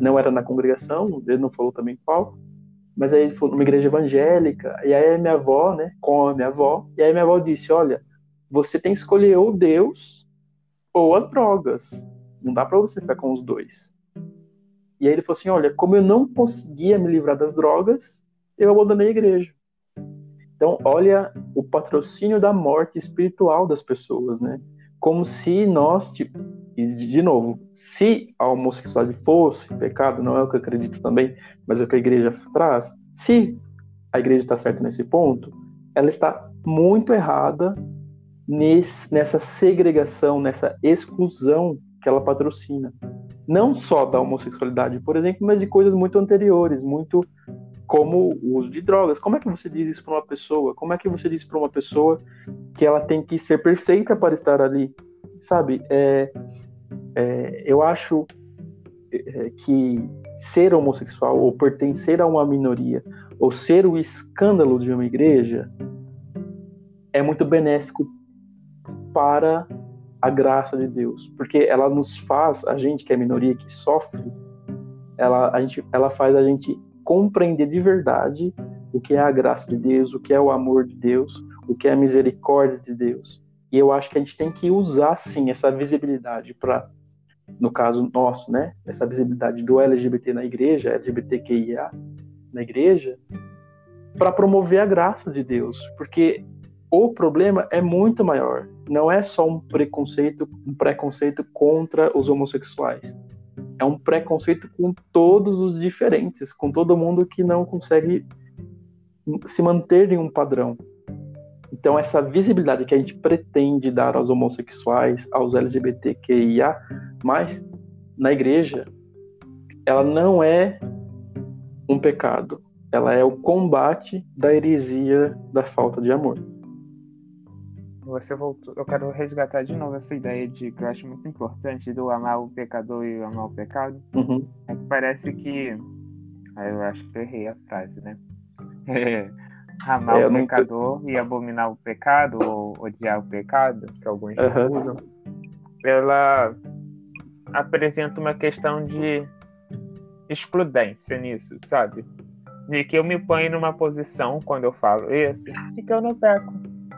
não era na congregação, ele não falou também qual, mas aí ele falou numa igreja evangélica, e aí a minha avó, né, com a minha avó, e aí minha avó disse, olha, você tem que escolher ou Deus ou as drogas, não dá pra você ficar com os dois. E aí ele falou assim, olha, como eu não conseguia me livrar das drogas, eu abandonei a igreja. Então, olha o patrocínio da morte espiritual das pessoas, né? Como se nós, tipo, e de novo, se a homossexualidade fosse pecado, não é o que eu acredito também, mas é o que a igreja traz, se a igreja está certa nesse ponto, ela está muito errada nesse, nessa segregação, nessa exclusão que ela patrocina. Não só da homossexualidade, por exemplo, mas de coisas muito anteriores, muito como o uso de drogas. Como é que você diz isso para uma pessoa? Como é que você diz para uma pessoa que ela tem que ser perfeita para estar ali? Sabe? É, é, eu acho é, que ser homossexual ou pertencer a uma minoria ou ser o escândalo de uma igreja é muito benéfico para a graça de Deus, porque ela nos faz, a gente que é minoria, que sofre, ela, a gente, ela faz a gente compreender de verdade o que é a graça de Deus, o que é o amor de Deus, o que é a misericórdia de Deus. E eu acho que a gente tem que usar, sim, essa visibilidade para, no caso nosso, né, essa visibilidade do L G B T na igreja, L G B T Q I A na igreja, para promover a graça de Deus, porque o problema é muito maior. Não é só um preconceito, um preconceito contra os homossexuais. É um preconceito com todos os diferentes, com todo mundo que não consegue se manter em um padrão. Então, essa visibilidade que a gente pretende dar aos homossexuais, aos L G B T Q I A, mas na igreja, ela não é um pecado. Ela é o combate da heresia da falta de amor. Você voltou, eu quero resgatar de novo essa ideia de que eu acho muito importante do amar o pecador e amar o pecado. Uhum. É que parece que, aí eu acho que eu errei a frase, né? Amar É, o não... pecador e abominar o pecado ou odiar o pecado, que alguns uhum. usam, ela apresenta uma questão de excludência nisso, sabe? De que eu me ponho numa posição quando eu falo isso, de que eu não peco.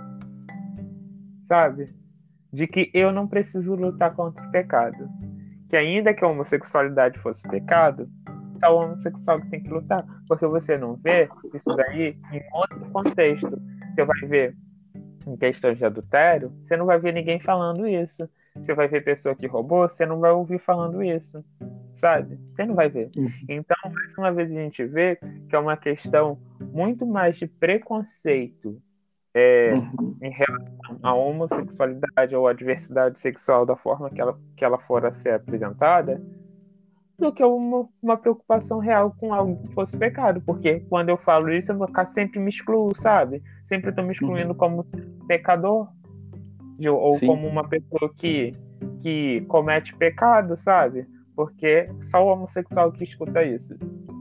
Sabe? De que eu não preciso lutar contra o pecado. Que ainda que a homossexualidade fosse pecado, só o homossexual que tem que lutar. Porque você não vê isso daí em outro contexto. Você vai ver em questões de adultério, você não vai ver ninguém falando isso. Você vai ver pessoa que roubou, você não vai ouvir falando isso. Sabe? Você não vai ver. Então, mais uma vez a gente vê que é uma questão muito mais de preconceito É, Uhum. em relação à homossexualidade ou à diversidade sexual da forma que ela, que ela for a ser apresentada, do que uma, uma preocupação real com algo que fosse pecado. Porque quando eu falo isso, eu vou ficar sempre me excluo, sabe? Sempre estou me excluindo Uhum. como pecador, de, ou Sim. como uma pessoa que, que comete pecado, sabe? Porque só o homossexual que escuta isso.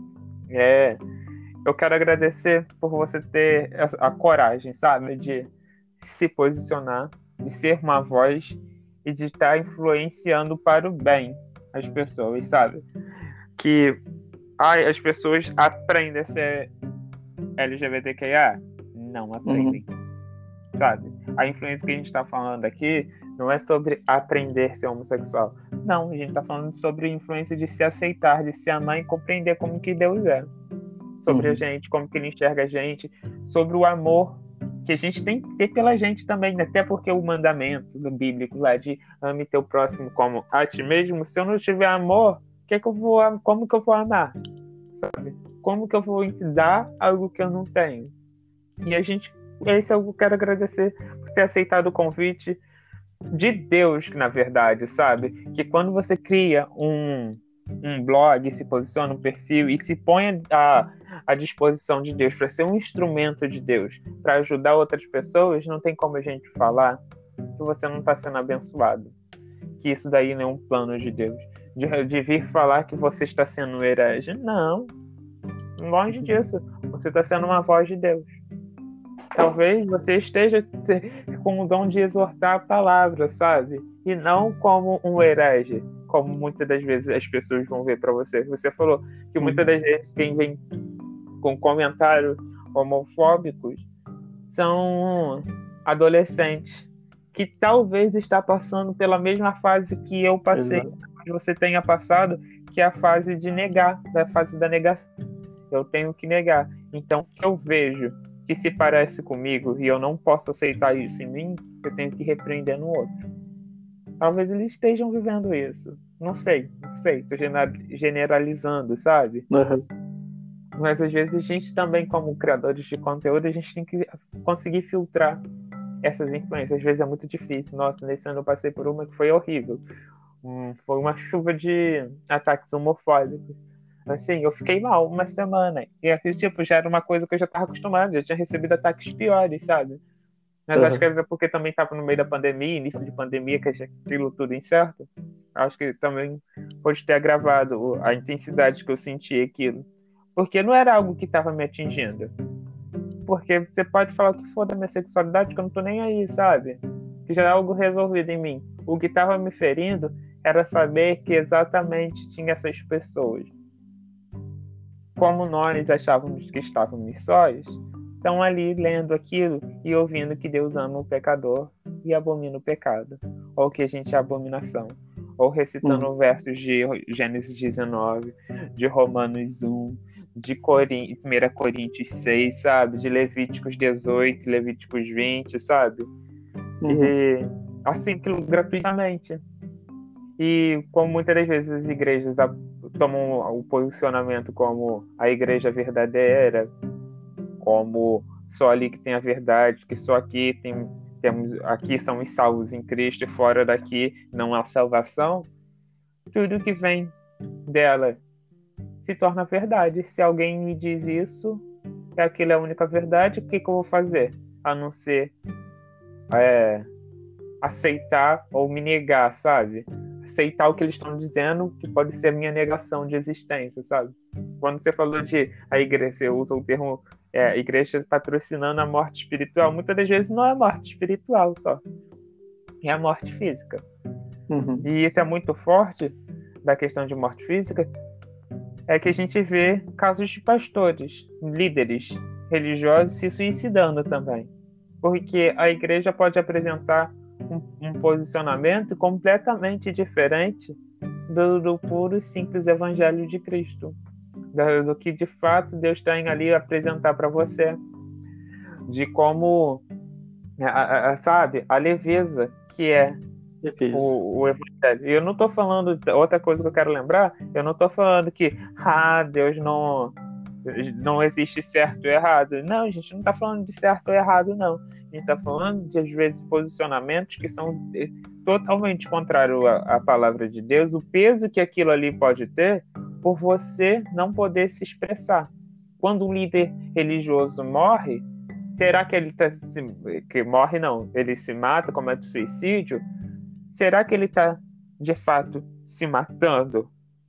É... Eu quero agradecer por você ter a, a coragem, sabe, de se posicionar, de ser uma voz e de estar influenciando para o bem as pessoas, sabe? Que ai, as pessoas aprendem a ser L G B T Q I A? Não aprendem, Uhum. sabe? A influência que a gente está falando aqui não é sobre aprender a ser homossexual. Não, a gente está falando sobre a influência de se aceitar, de se amar e compreender como que Deus é. Sobre Uhum. a gente, como que ele enxerga a gente, sobre o amor que a gente tem que ter pela gente também, até porque o mandamento do bíblico lá de ame teu próximo como a ti mesmo, se eu não tiver amor, que que eu vou, como que eu vou amar? Sabe? Como que eu vou dar algo que eu não tenho? E a gente, esse eu quero agradecer por ter aceitado o convite de Deus, na verdade, sabe? Que quando você cria um um blog, se posiciona um perfil e se põe à, à disposição de Deus para ser um instrumento de Deus, para ajudar outras pessoas, não tem como a gente falar que você não está sendo abençoado, que isso daí não é um plano de Deus, de, de vir falar que você está sendo um herege. Não, longe disso, você está sendo uma voz de Deus. Talvez você esteja com o dom de exortar a palavra, sabe? E não como um herege, como muitas das vezes as pessoas vão ver para você. Você falou que Uhum. muitas das vezes quem vem com comentários homofóbicos são adolescentes que talvez está passando pela mesma fase que eu passei, Exato. que você tenha passado, que é a fase de negar, a fase da negação. Eu tenho que negar. Então, o que eu vejo que se parece comigo e eu não posso aceitar isso em mim, eu tenho que repreender no outro. Talvez eles estejam vivendo isso. Não sei, não sei. Estou generalizando, sabe? Uhum. Mas às vezes a gente também, como criadores de conteúdo, a gente tem que conseguir filtrar essas influências. Às vezes é muito difícil. Nossa, nesse ano eu passei por uma que foi horrível. Hum, foi uma chuva de ataques homofóbicos. Assim, eu fiquei mal uma semana. E aquele tipo, já era uma coisa que eu já estava acostumado. Já tinha recebido ataques piores, sabe? Mas Uhum. acho que era porque também estava no meio da pandemia, início de pandemia, que aquilo tudo incerto. Acho que também pode ter agravado a intensidade que eu senti aquilo. Porque não era algo que estava me atingindo. Porque você pode falar o que for da minha sexualidade, que eu não tô nem aí, sabe? Que já é algo resolvido em mim. O que estava me ferindo era saber que exatamente tinha essas pessoas. Como nós achávamos que estávamos sós, estão ali lendo aquilo e ouvindo que Deus ama o pecador e abomina o pecado. Ou que a gente é abominação. Ou recitando Uhum. versos de Gênesis dezenove, de Romanos um, de Corin... primeira Coríntios seis, sabe? De Levíticos dezoito, Levíticos vinte, sabe? Uhum. E assim, aquilo gratuitamente. E como muitas das vezes as igrejas tomam o posicionamento como a igreja verdadeira, como só ali que tem a verdade, que só aqui tem, temos, aqui são os salvos em Cristo e fora daqui não há salvação, tudo que vem dela se torna verdade. Se alguém me diz isso, que aquilo é a única verdade, o que, que eu vou fazer? A não ser é, aceitar ou me negar, sabe? Aceitar o que eles estão dizendo, que pode ser a minha negação de existência, sabe? Quando você falou de a igreja, você usa o termo é, a igreja patrocinando a morte espiritual, muitas das vezes não é morte espiritual só, é a morte física. Uhum. E isso é muito forte da questão de morte física, é que a gente vê casos de pastores, líderes religiosos se suicidando também. Porque a igreja pode apresentar um, um posicionamento completamente diferente do, do puro e simples evangelho de Cristo, do, do que de fato Deus tem ali a apresentar para você, de como, a, a, sabe, a leveza que é o, o evangelho. E eu não estou falando, outra coisa que eu quero lembrar, eu não estou falando que, ah, Deus não, não existe certo e errado. Não, a gente não está falando de certo ou errado, não. A gente está falando de, às vezes, posicionamentos que são totalmente contrários à, à palavra de Deus, o peso que aquilo ali pode ter por você não poder se expressar. Quando um líder religioso morre, será que ele tá se, que morre não, ele se mata, comete suicídio? Será que ele está de fato se matando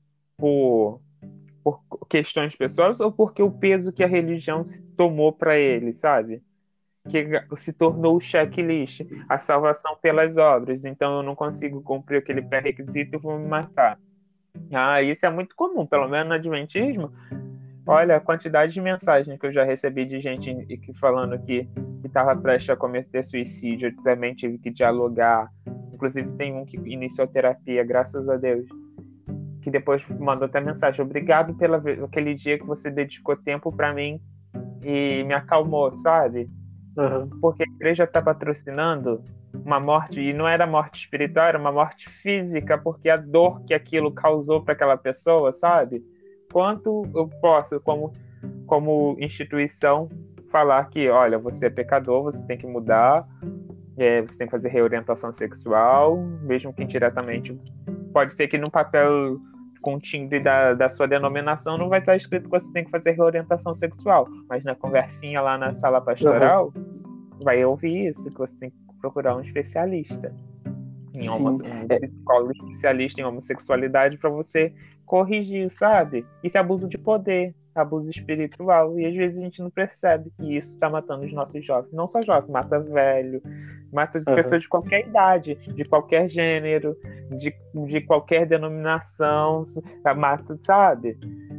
por por questões pessoais ou porque o peso que a religião se tomou para ele, sabe? Que se tornou o checklist, a salvação pelas obras. Então eu não consigo cumprir aquele pré-requisito e vou me matar. Ah, isso é muito comum, pelo menos no Adventismo. Olha a quantidade de mensagens que eu já recebi de gente que falando que estava prestes a cometer suicídio. Eu também tive que dialogar. Inclusive tem um que iniciou terapia, graças a Deus, que depois mandou até mensagem: obrigado pelo aquele dia que você dedicou tempo para mim e me acalmou, sabe? Uhum. Porque a igreja está patrocinando uma morte, e não era morte espiritual, era uma morte física, porque a dor que aquilo causou para aquela pessoa, sabe? Quanto eu posso, como, como instituição, falar que, olha, você é pecador, você tem que mudar, é, você tem que fazer reorientação sexual, mesmo que indiretamente. Pode ser que no papel com o timbre da, da sua denominação não vai estar escrito que você tem que fazer reorientação sexual, mas na conversinha lá na sala pastoral, uhum, vai ouvir isso, que você tem que procurar um especialista, em homo, um é. psicólogo especialista em homossexualidade para você corrigir, sabe? Isso é abuso de poder. abuso espiritual. E às vezes a gente não percebe que isso está matando os nossos jovens. Não só jovens, mata velho, mata Uhum. pessoas de qualquer idade, de qualquer gênero, de, de qualquer denominação, mata, sabe?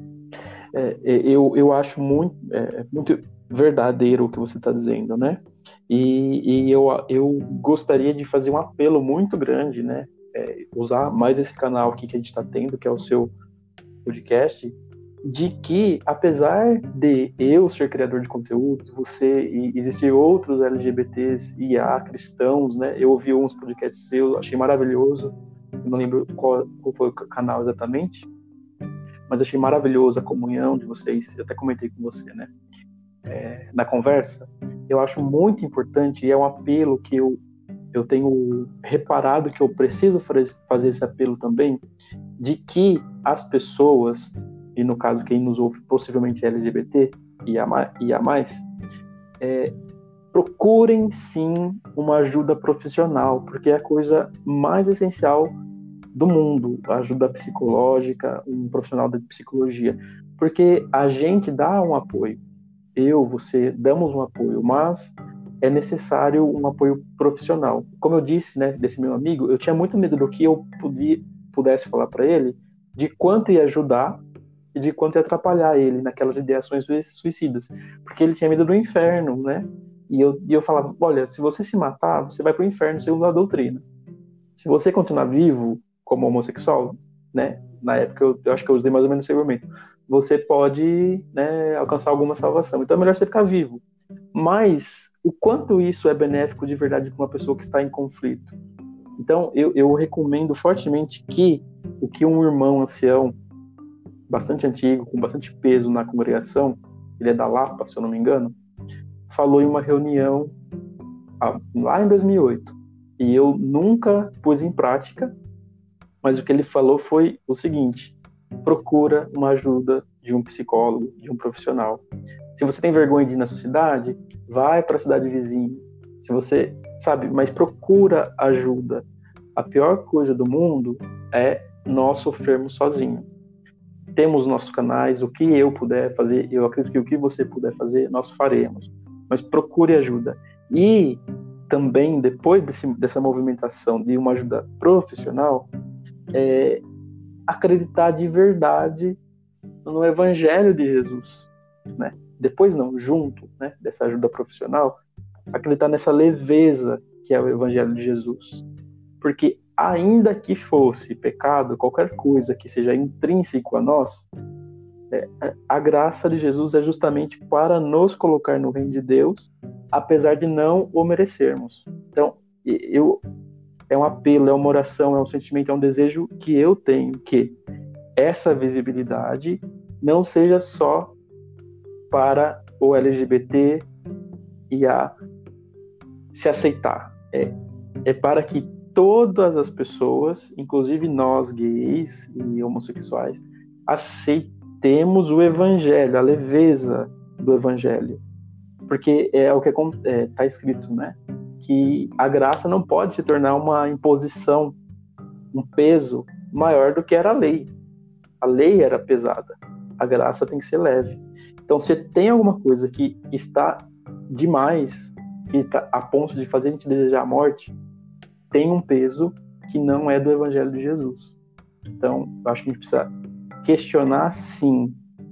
É, eu, eu acho muito, é, muito verdadeiro o que você está dizendo, né? E, e eu, eu gostaria de fazer um apelo muito grande, né? É, usar mais esse canal aqui que a gente está tendo, que é o seu podcast, de que, apesar de eu ser criador de conteúdos, você e existir outros L G B Ts e A cristãos, né? Eu ouvi uns podcasts seus, achei maravilhoso. Eu não lembro qual, qual foi o canal exatamente, mas achei maravilhoso a comunhão de vocês. Eu até comentei com você, né? É, na conversa. Eu acho muito importante e é um apelo que eu eu tenho reparado que eu preciso fazer esse apelo também, de que as pessoas, e no caso quem nos ouve possivelmente L G B T e a, e a mais, é, procurem sim uma ajuda profissional, porque é a coisa mais essencial do mundo, a ajuda psicológica, um profissional de psicologia, porque a gente dá um apoio, eu, você, damos um apoio, mas é necessário um apoio profissional. Como eu disse, né, desse meu amigo, eu tinha muito medo do que eu podia, pudesse falar para ele, de quanto ia ajudar e de quanto ia atrapalhar ele naquelas ideações suicidas, porque ele tinha medo do inferno, né? E eu, e eu falava, olha, se você se matar, você vai para o inferno segundo a doutrina. Se você continuar vivo como homossexual, né? Na época eu, eu acho que eu usei mais ou menos esse argumento, você pode, né, alcançar alguma salvação. Então é melhor você ficar vivo. Mas o quanto isso é benéfico de verdade para uma pessoa que está em conflito? Então, eu, eu recomendo fortemente que o que um irmão ancião, bastante antigo, com bastante peso na congregação, ele é da Lapa, se eu não me engano, falou em uma reunião lá em dois mil e oito. E eu nunca pus em prática, mas o que ele falou foi o seguinte: procura uma ajuda de um psicólogo, de um profissional. Se você tem vergonha de ir na sua cidade, vai para a cidade vizinha. Se você, sabe, mas procura ajuda. A pior coisa do mundo é nós sofrermos sozinhos. Temos nossos canais, o que eu puder fazer, eu acredito que o que você puder fazer, nós faremos. Mas procure ajuda. E também, depois desse, dessa movimentação de uma ajuda profissional, é, acreditar de verdade no Evangelho de Jesus, né? Depois não, junto, né, dessa ajuda profissional, acreditar nessa leveza que é o Evangelho de Jesus. Porque ainda que fosse pecado, qualquer coisa que seja intrínseco a nós, é, a graça de Jesus é justamente para nos colocar no reino de Deus, apesar de não o merecermos. Então, eu, é um apelo, é uma oração, é um sentimento, é um desejo que eu tenho, que essa visibilidade não seja só para o L G B T e a se aceitar. É, é para que todas as pessoas, inclusive nós gays e homossexuais, aceitemos o Evangelho, a leveza do Evangelho. Porque é o que está é, tá escrito, né? Que a graça não pode se tornar uma imposição, um peso maior do que era a lei. A lei era pesada, a graça tem que ser leve. Então, se tem alguma coisa que está demais, que está a ponto de fazer a gente desejar a morte, tem um peso que não é do Evangelho de Jesus. Então, eu acho que a gente precisa questionar, sim,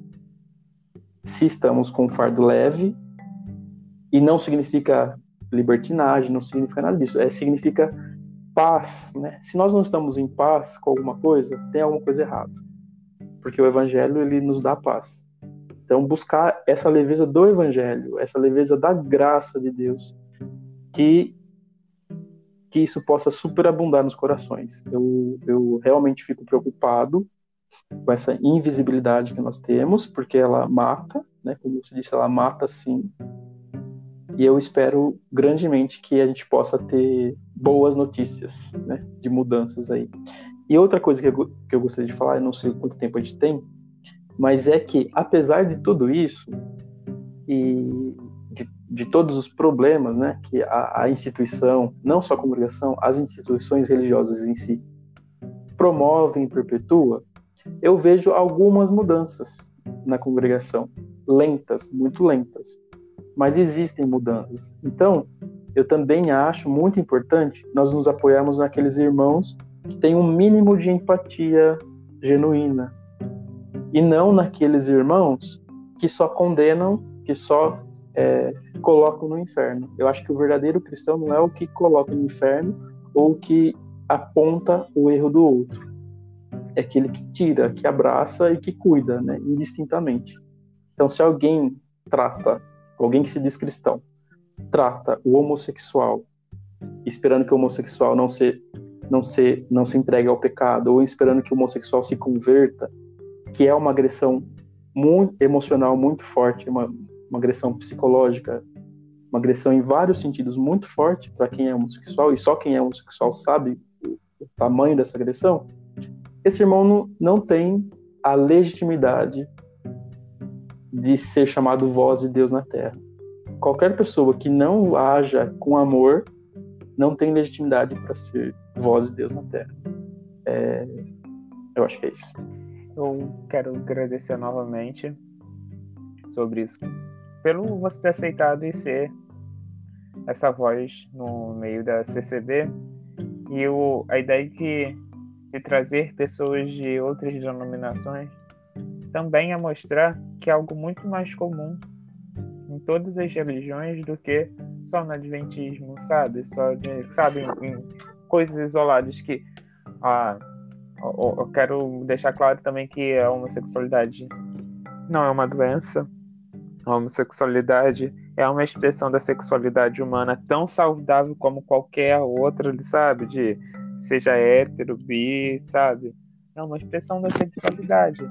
se estamos com um fardo leve, e não significa libertinagem, não significa nada disso, é, significa paz, né? Se nós não estamos em paz com alguma coisa, tem alguma coisa errada. Porque o Evangelho, ele nos dá paz. Então, buscar essa leveza do Evangelho, essa leveza da graça de Deus, que, que isso possa superabundar nos corações. Eu, eu realmente fico preocupado com essa invisibilidade que nós temos, porque ela mata, né? Como você disse, ela mata sim. E eu espero grandemente que a gente possa ter boas notícias, né, de mudanças aí. E outra coisa que eu, que eu gostaria de falar, eu não sei quanto tempo a gente tem, mas é que, apesar de tudo isso, e de, de todos os problemas, né, que a, a instituição, não só a congregação, as instituições religiosas em si, promovem e perpetuam, eu vejo algumas mudanças. na congregação. Lentas, muito lentas. Mas existem mudanças. Então, eu também acho muito importante nós nos apoiarmos naqueles irmãos que têm um mínimo de empatia genuína. E não naqueles irmãos que só condenam, que só é, colocam no inferno. Eu acho que o verdadeiro cristão não é o que coloca no inferno ou que aponta o erro do outro. É aquele que tira, que abraça e que cuida, né, indistintamente. Então, se alguém trata, alguém que se diz cristão, trata o homossexual, esperando que o homossexual não se, não se, não se entregue ao pecado, ou esperando que o homossexual se converta, que é uma agressão muito emocional muito forte, uma, uma agressão psicológica, uma agressão em vários sentidos muito forte para quem é homossexual, e só quem é homossexual sabe o, o tamanho dessa agressão. Esse irmão não, não tem a legitimidade de ser chamado voz de Deus na Terra. Qualquer pessoa que não haja com amor não tem legitimidade para ser voz de Deus na Terra. É, eu acho que é isso. Eu quero agradecer novamente sobre isso, pelo você ter aceitado e ser essa voz no meio da C C B, e o, a ideia que, de trazer pessoas de outras denominações também é mostrar que é algo muito mais comum em todas as religiões do que só no adventismo, sabe? Só de, sabe, em, em coisas isoladas que... Ah, eu quero deixar claro também que a homossexualidade não é uma doença. A homossexualidade é uma expressão da sexualidade humana tão saudável como qualquer outra, sabe? De, seja hétero, bi, sabe? É uma expressão da sexualidade.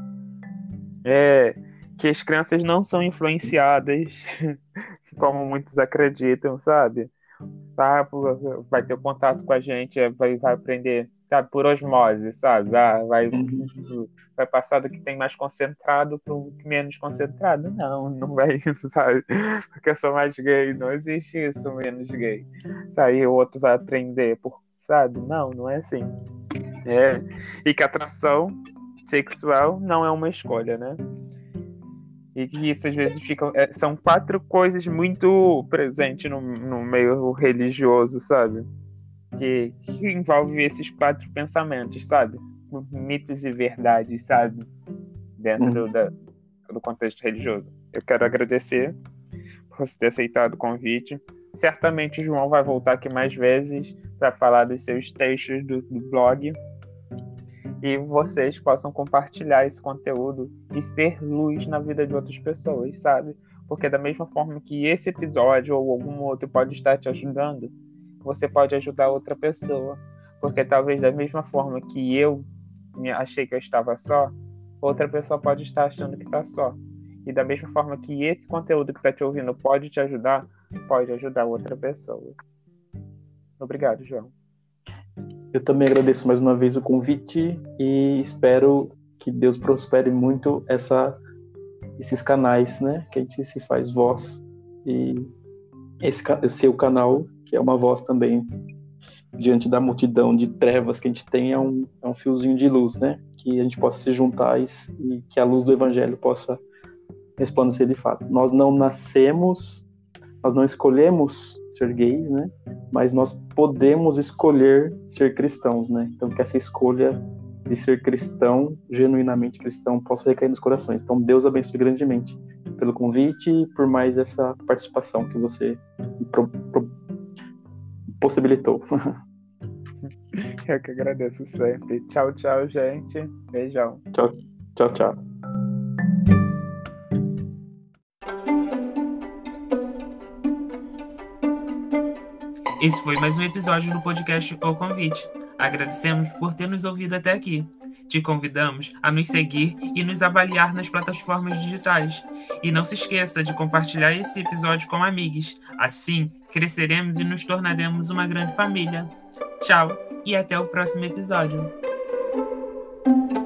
É que as crianças não são influenciadas como muitos acreditam, sabe? Tá, vai ter contato com a gente, vai, vai aprender, sabe, por osmose, sabe? Vai, vai, Uhum. vai passar do que tem mais concentrado para o que menos concentrado. Não, não vai isso, sabe? Porque eu sou mais gay, não existe isso, menos gay. Sabe? O outro vai aprender, por, sabe? Não, não é assim. É. E que a atração sexual não é uma escolha, né? E que isso às vezes fica, é, são quatro coisas muito presentes no, no meio religioso, sabe? Que, que envolve esses quatro pensamentos, sabe? Mitos e verdades, sabe? Dentro Uhum. do, da, do contexto religioso. Eu quero agradecer por você ter aceitado o convite. Certamente o João vai voltar aqui mais vezes para falar dos seus textos do, do blog. E vocês possam compartilhar esse conteúdo e ser luz na vida de outras pessoas, sabe? Porque da mesma forma que esse episódio ou algum outro pode estar te ajudando, você pode ajudar outra pessoa. Porque talvez da mesma forma que eu achei que eu estava só, outra pessoa pode estar achando que está só. E da mesma forma que esse conteúdo que está te ouvindo pode te ajudar, pode ajudar outra pessoa. Obrigado, João. Eu também agradeço mais uma vez o convite e espero que Deus prospere muito essa, esses canais, né, que a gente se faz voz, e esse, esse seu canal, que é uma voz também diante da multidão de trevas que a gente tem, é um, é um fiozinho de luz, né, que a gente possa se juntar e, e que a luz do evangelho possa resplandecer de fato. Nós não nascemos, nós não escolhemos ser gays, né? Mas nós podemos escolher ser cristãos, né? Então que essa escolha de ser cristão, genuinamente cristão, possa recair nos corações. Então Deus abençoe grandemente pelo convite e por mais essa participação que você pro, pro, possibilitou. Eu que agradeço sempre. Tchau, tchau, gente. Beijão. Tchau, tchau, tchau. Esse foi mais um episódio do podcast O Convite. Agradecemos por ter nos ouvido até aqui. Te convidamos a nos seguir e nos avaliar nas plataformas digitais. E não se esqueça de compartilhar esse episódio com amigos. Assim, cresceremos e nos tornaremos uma grande família. Tchau e até o próximo episódio.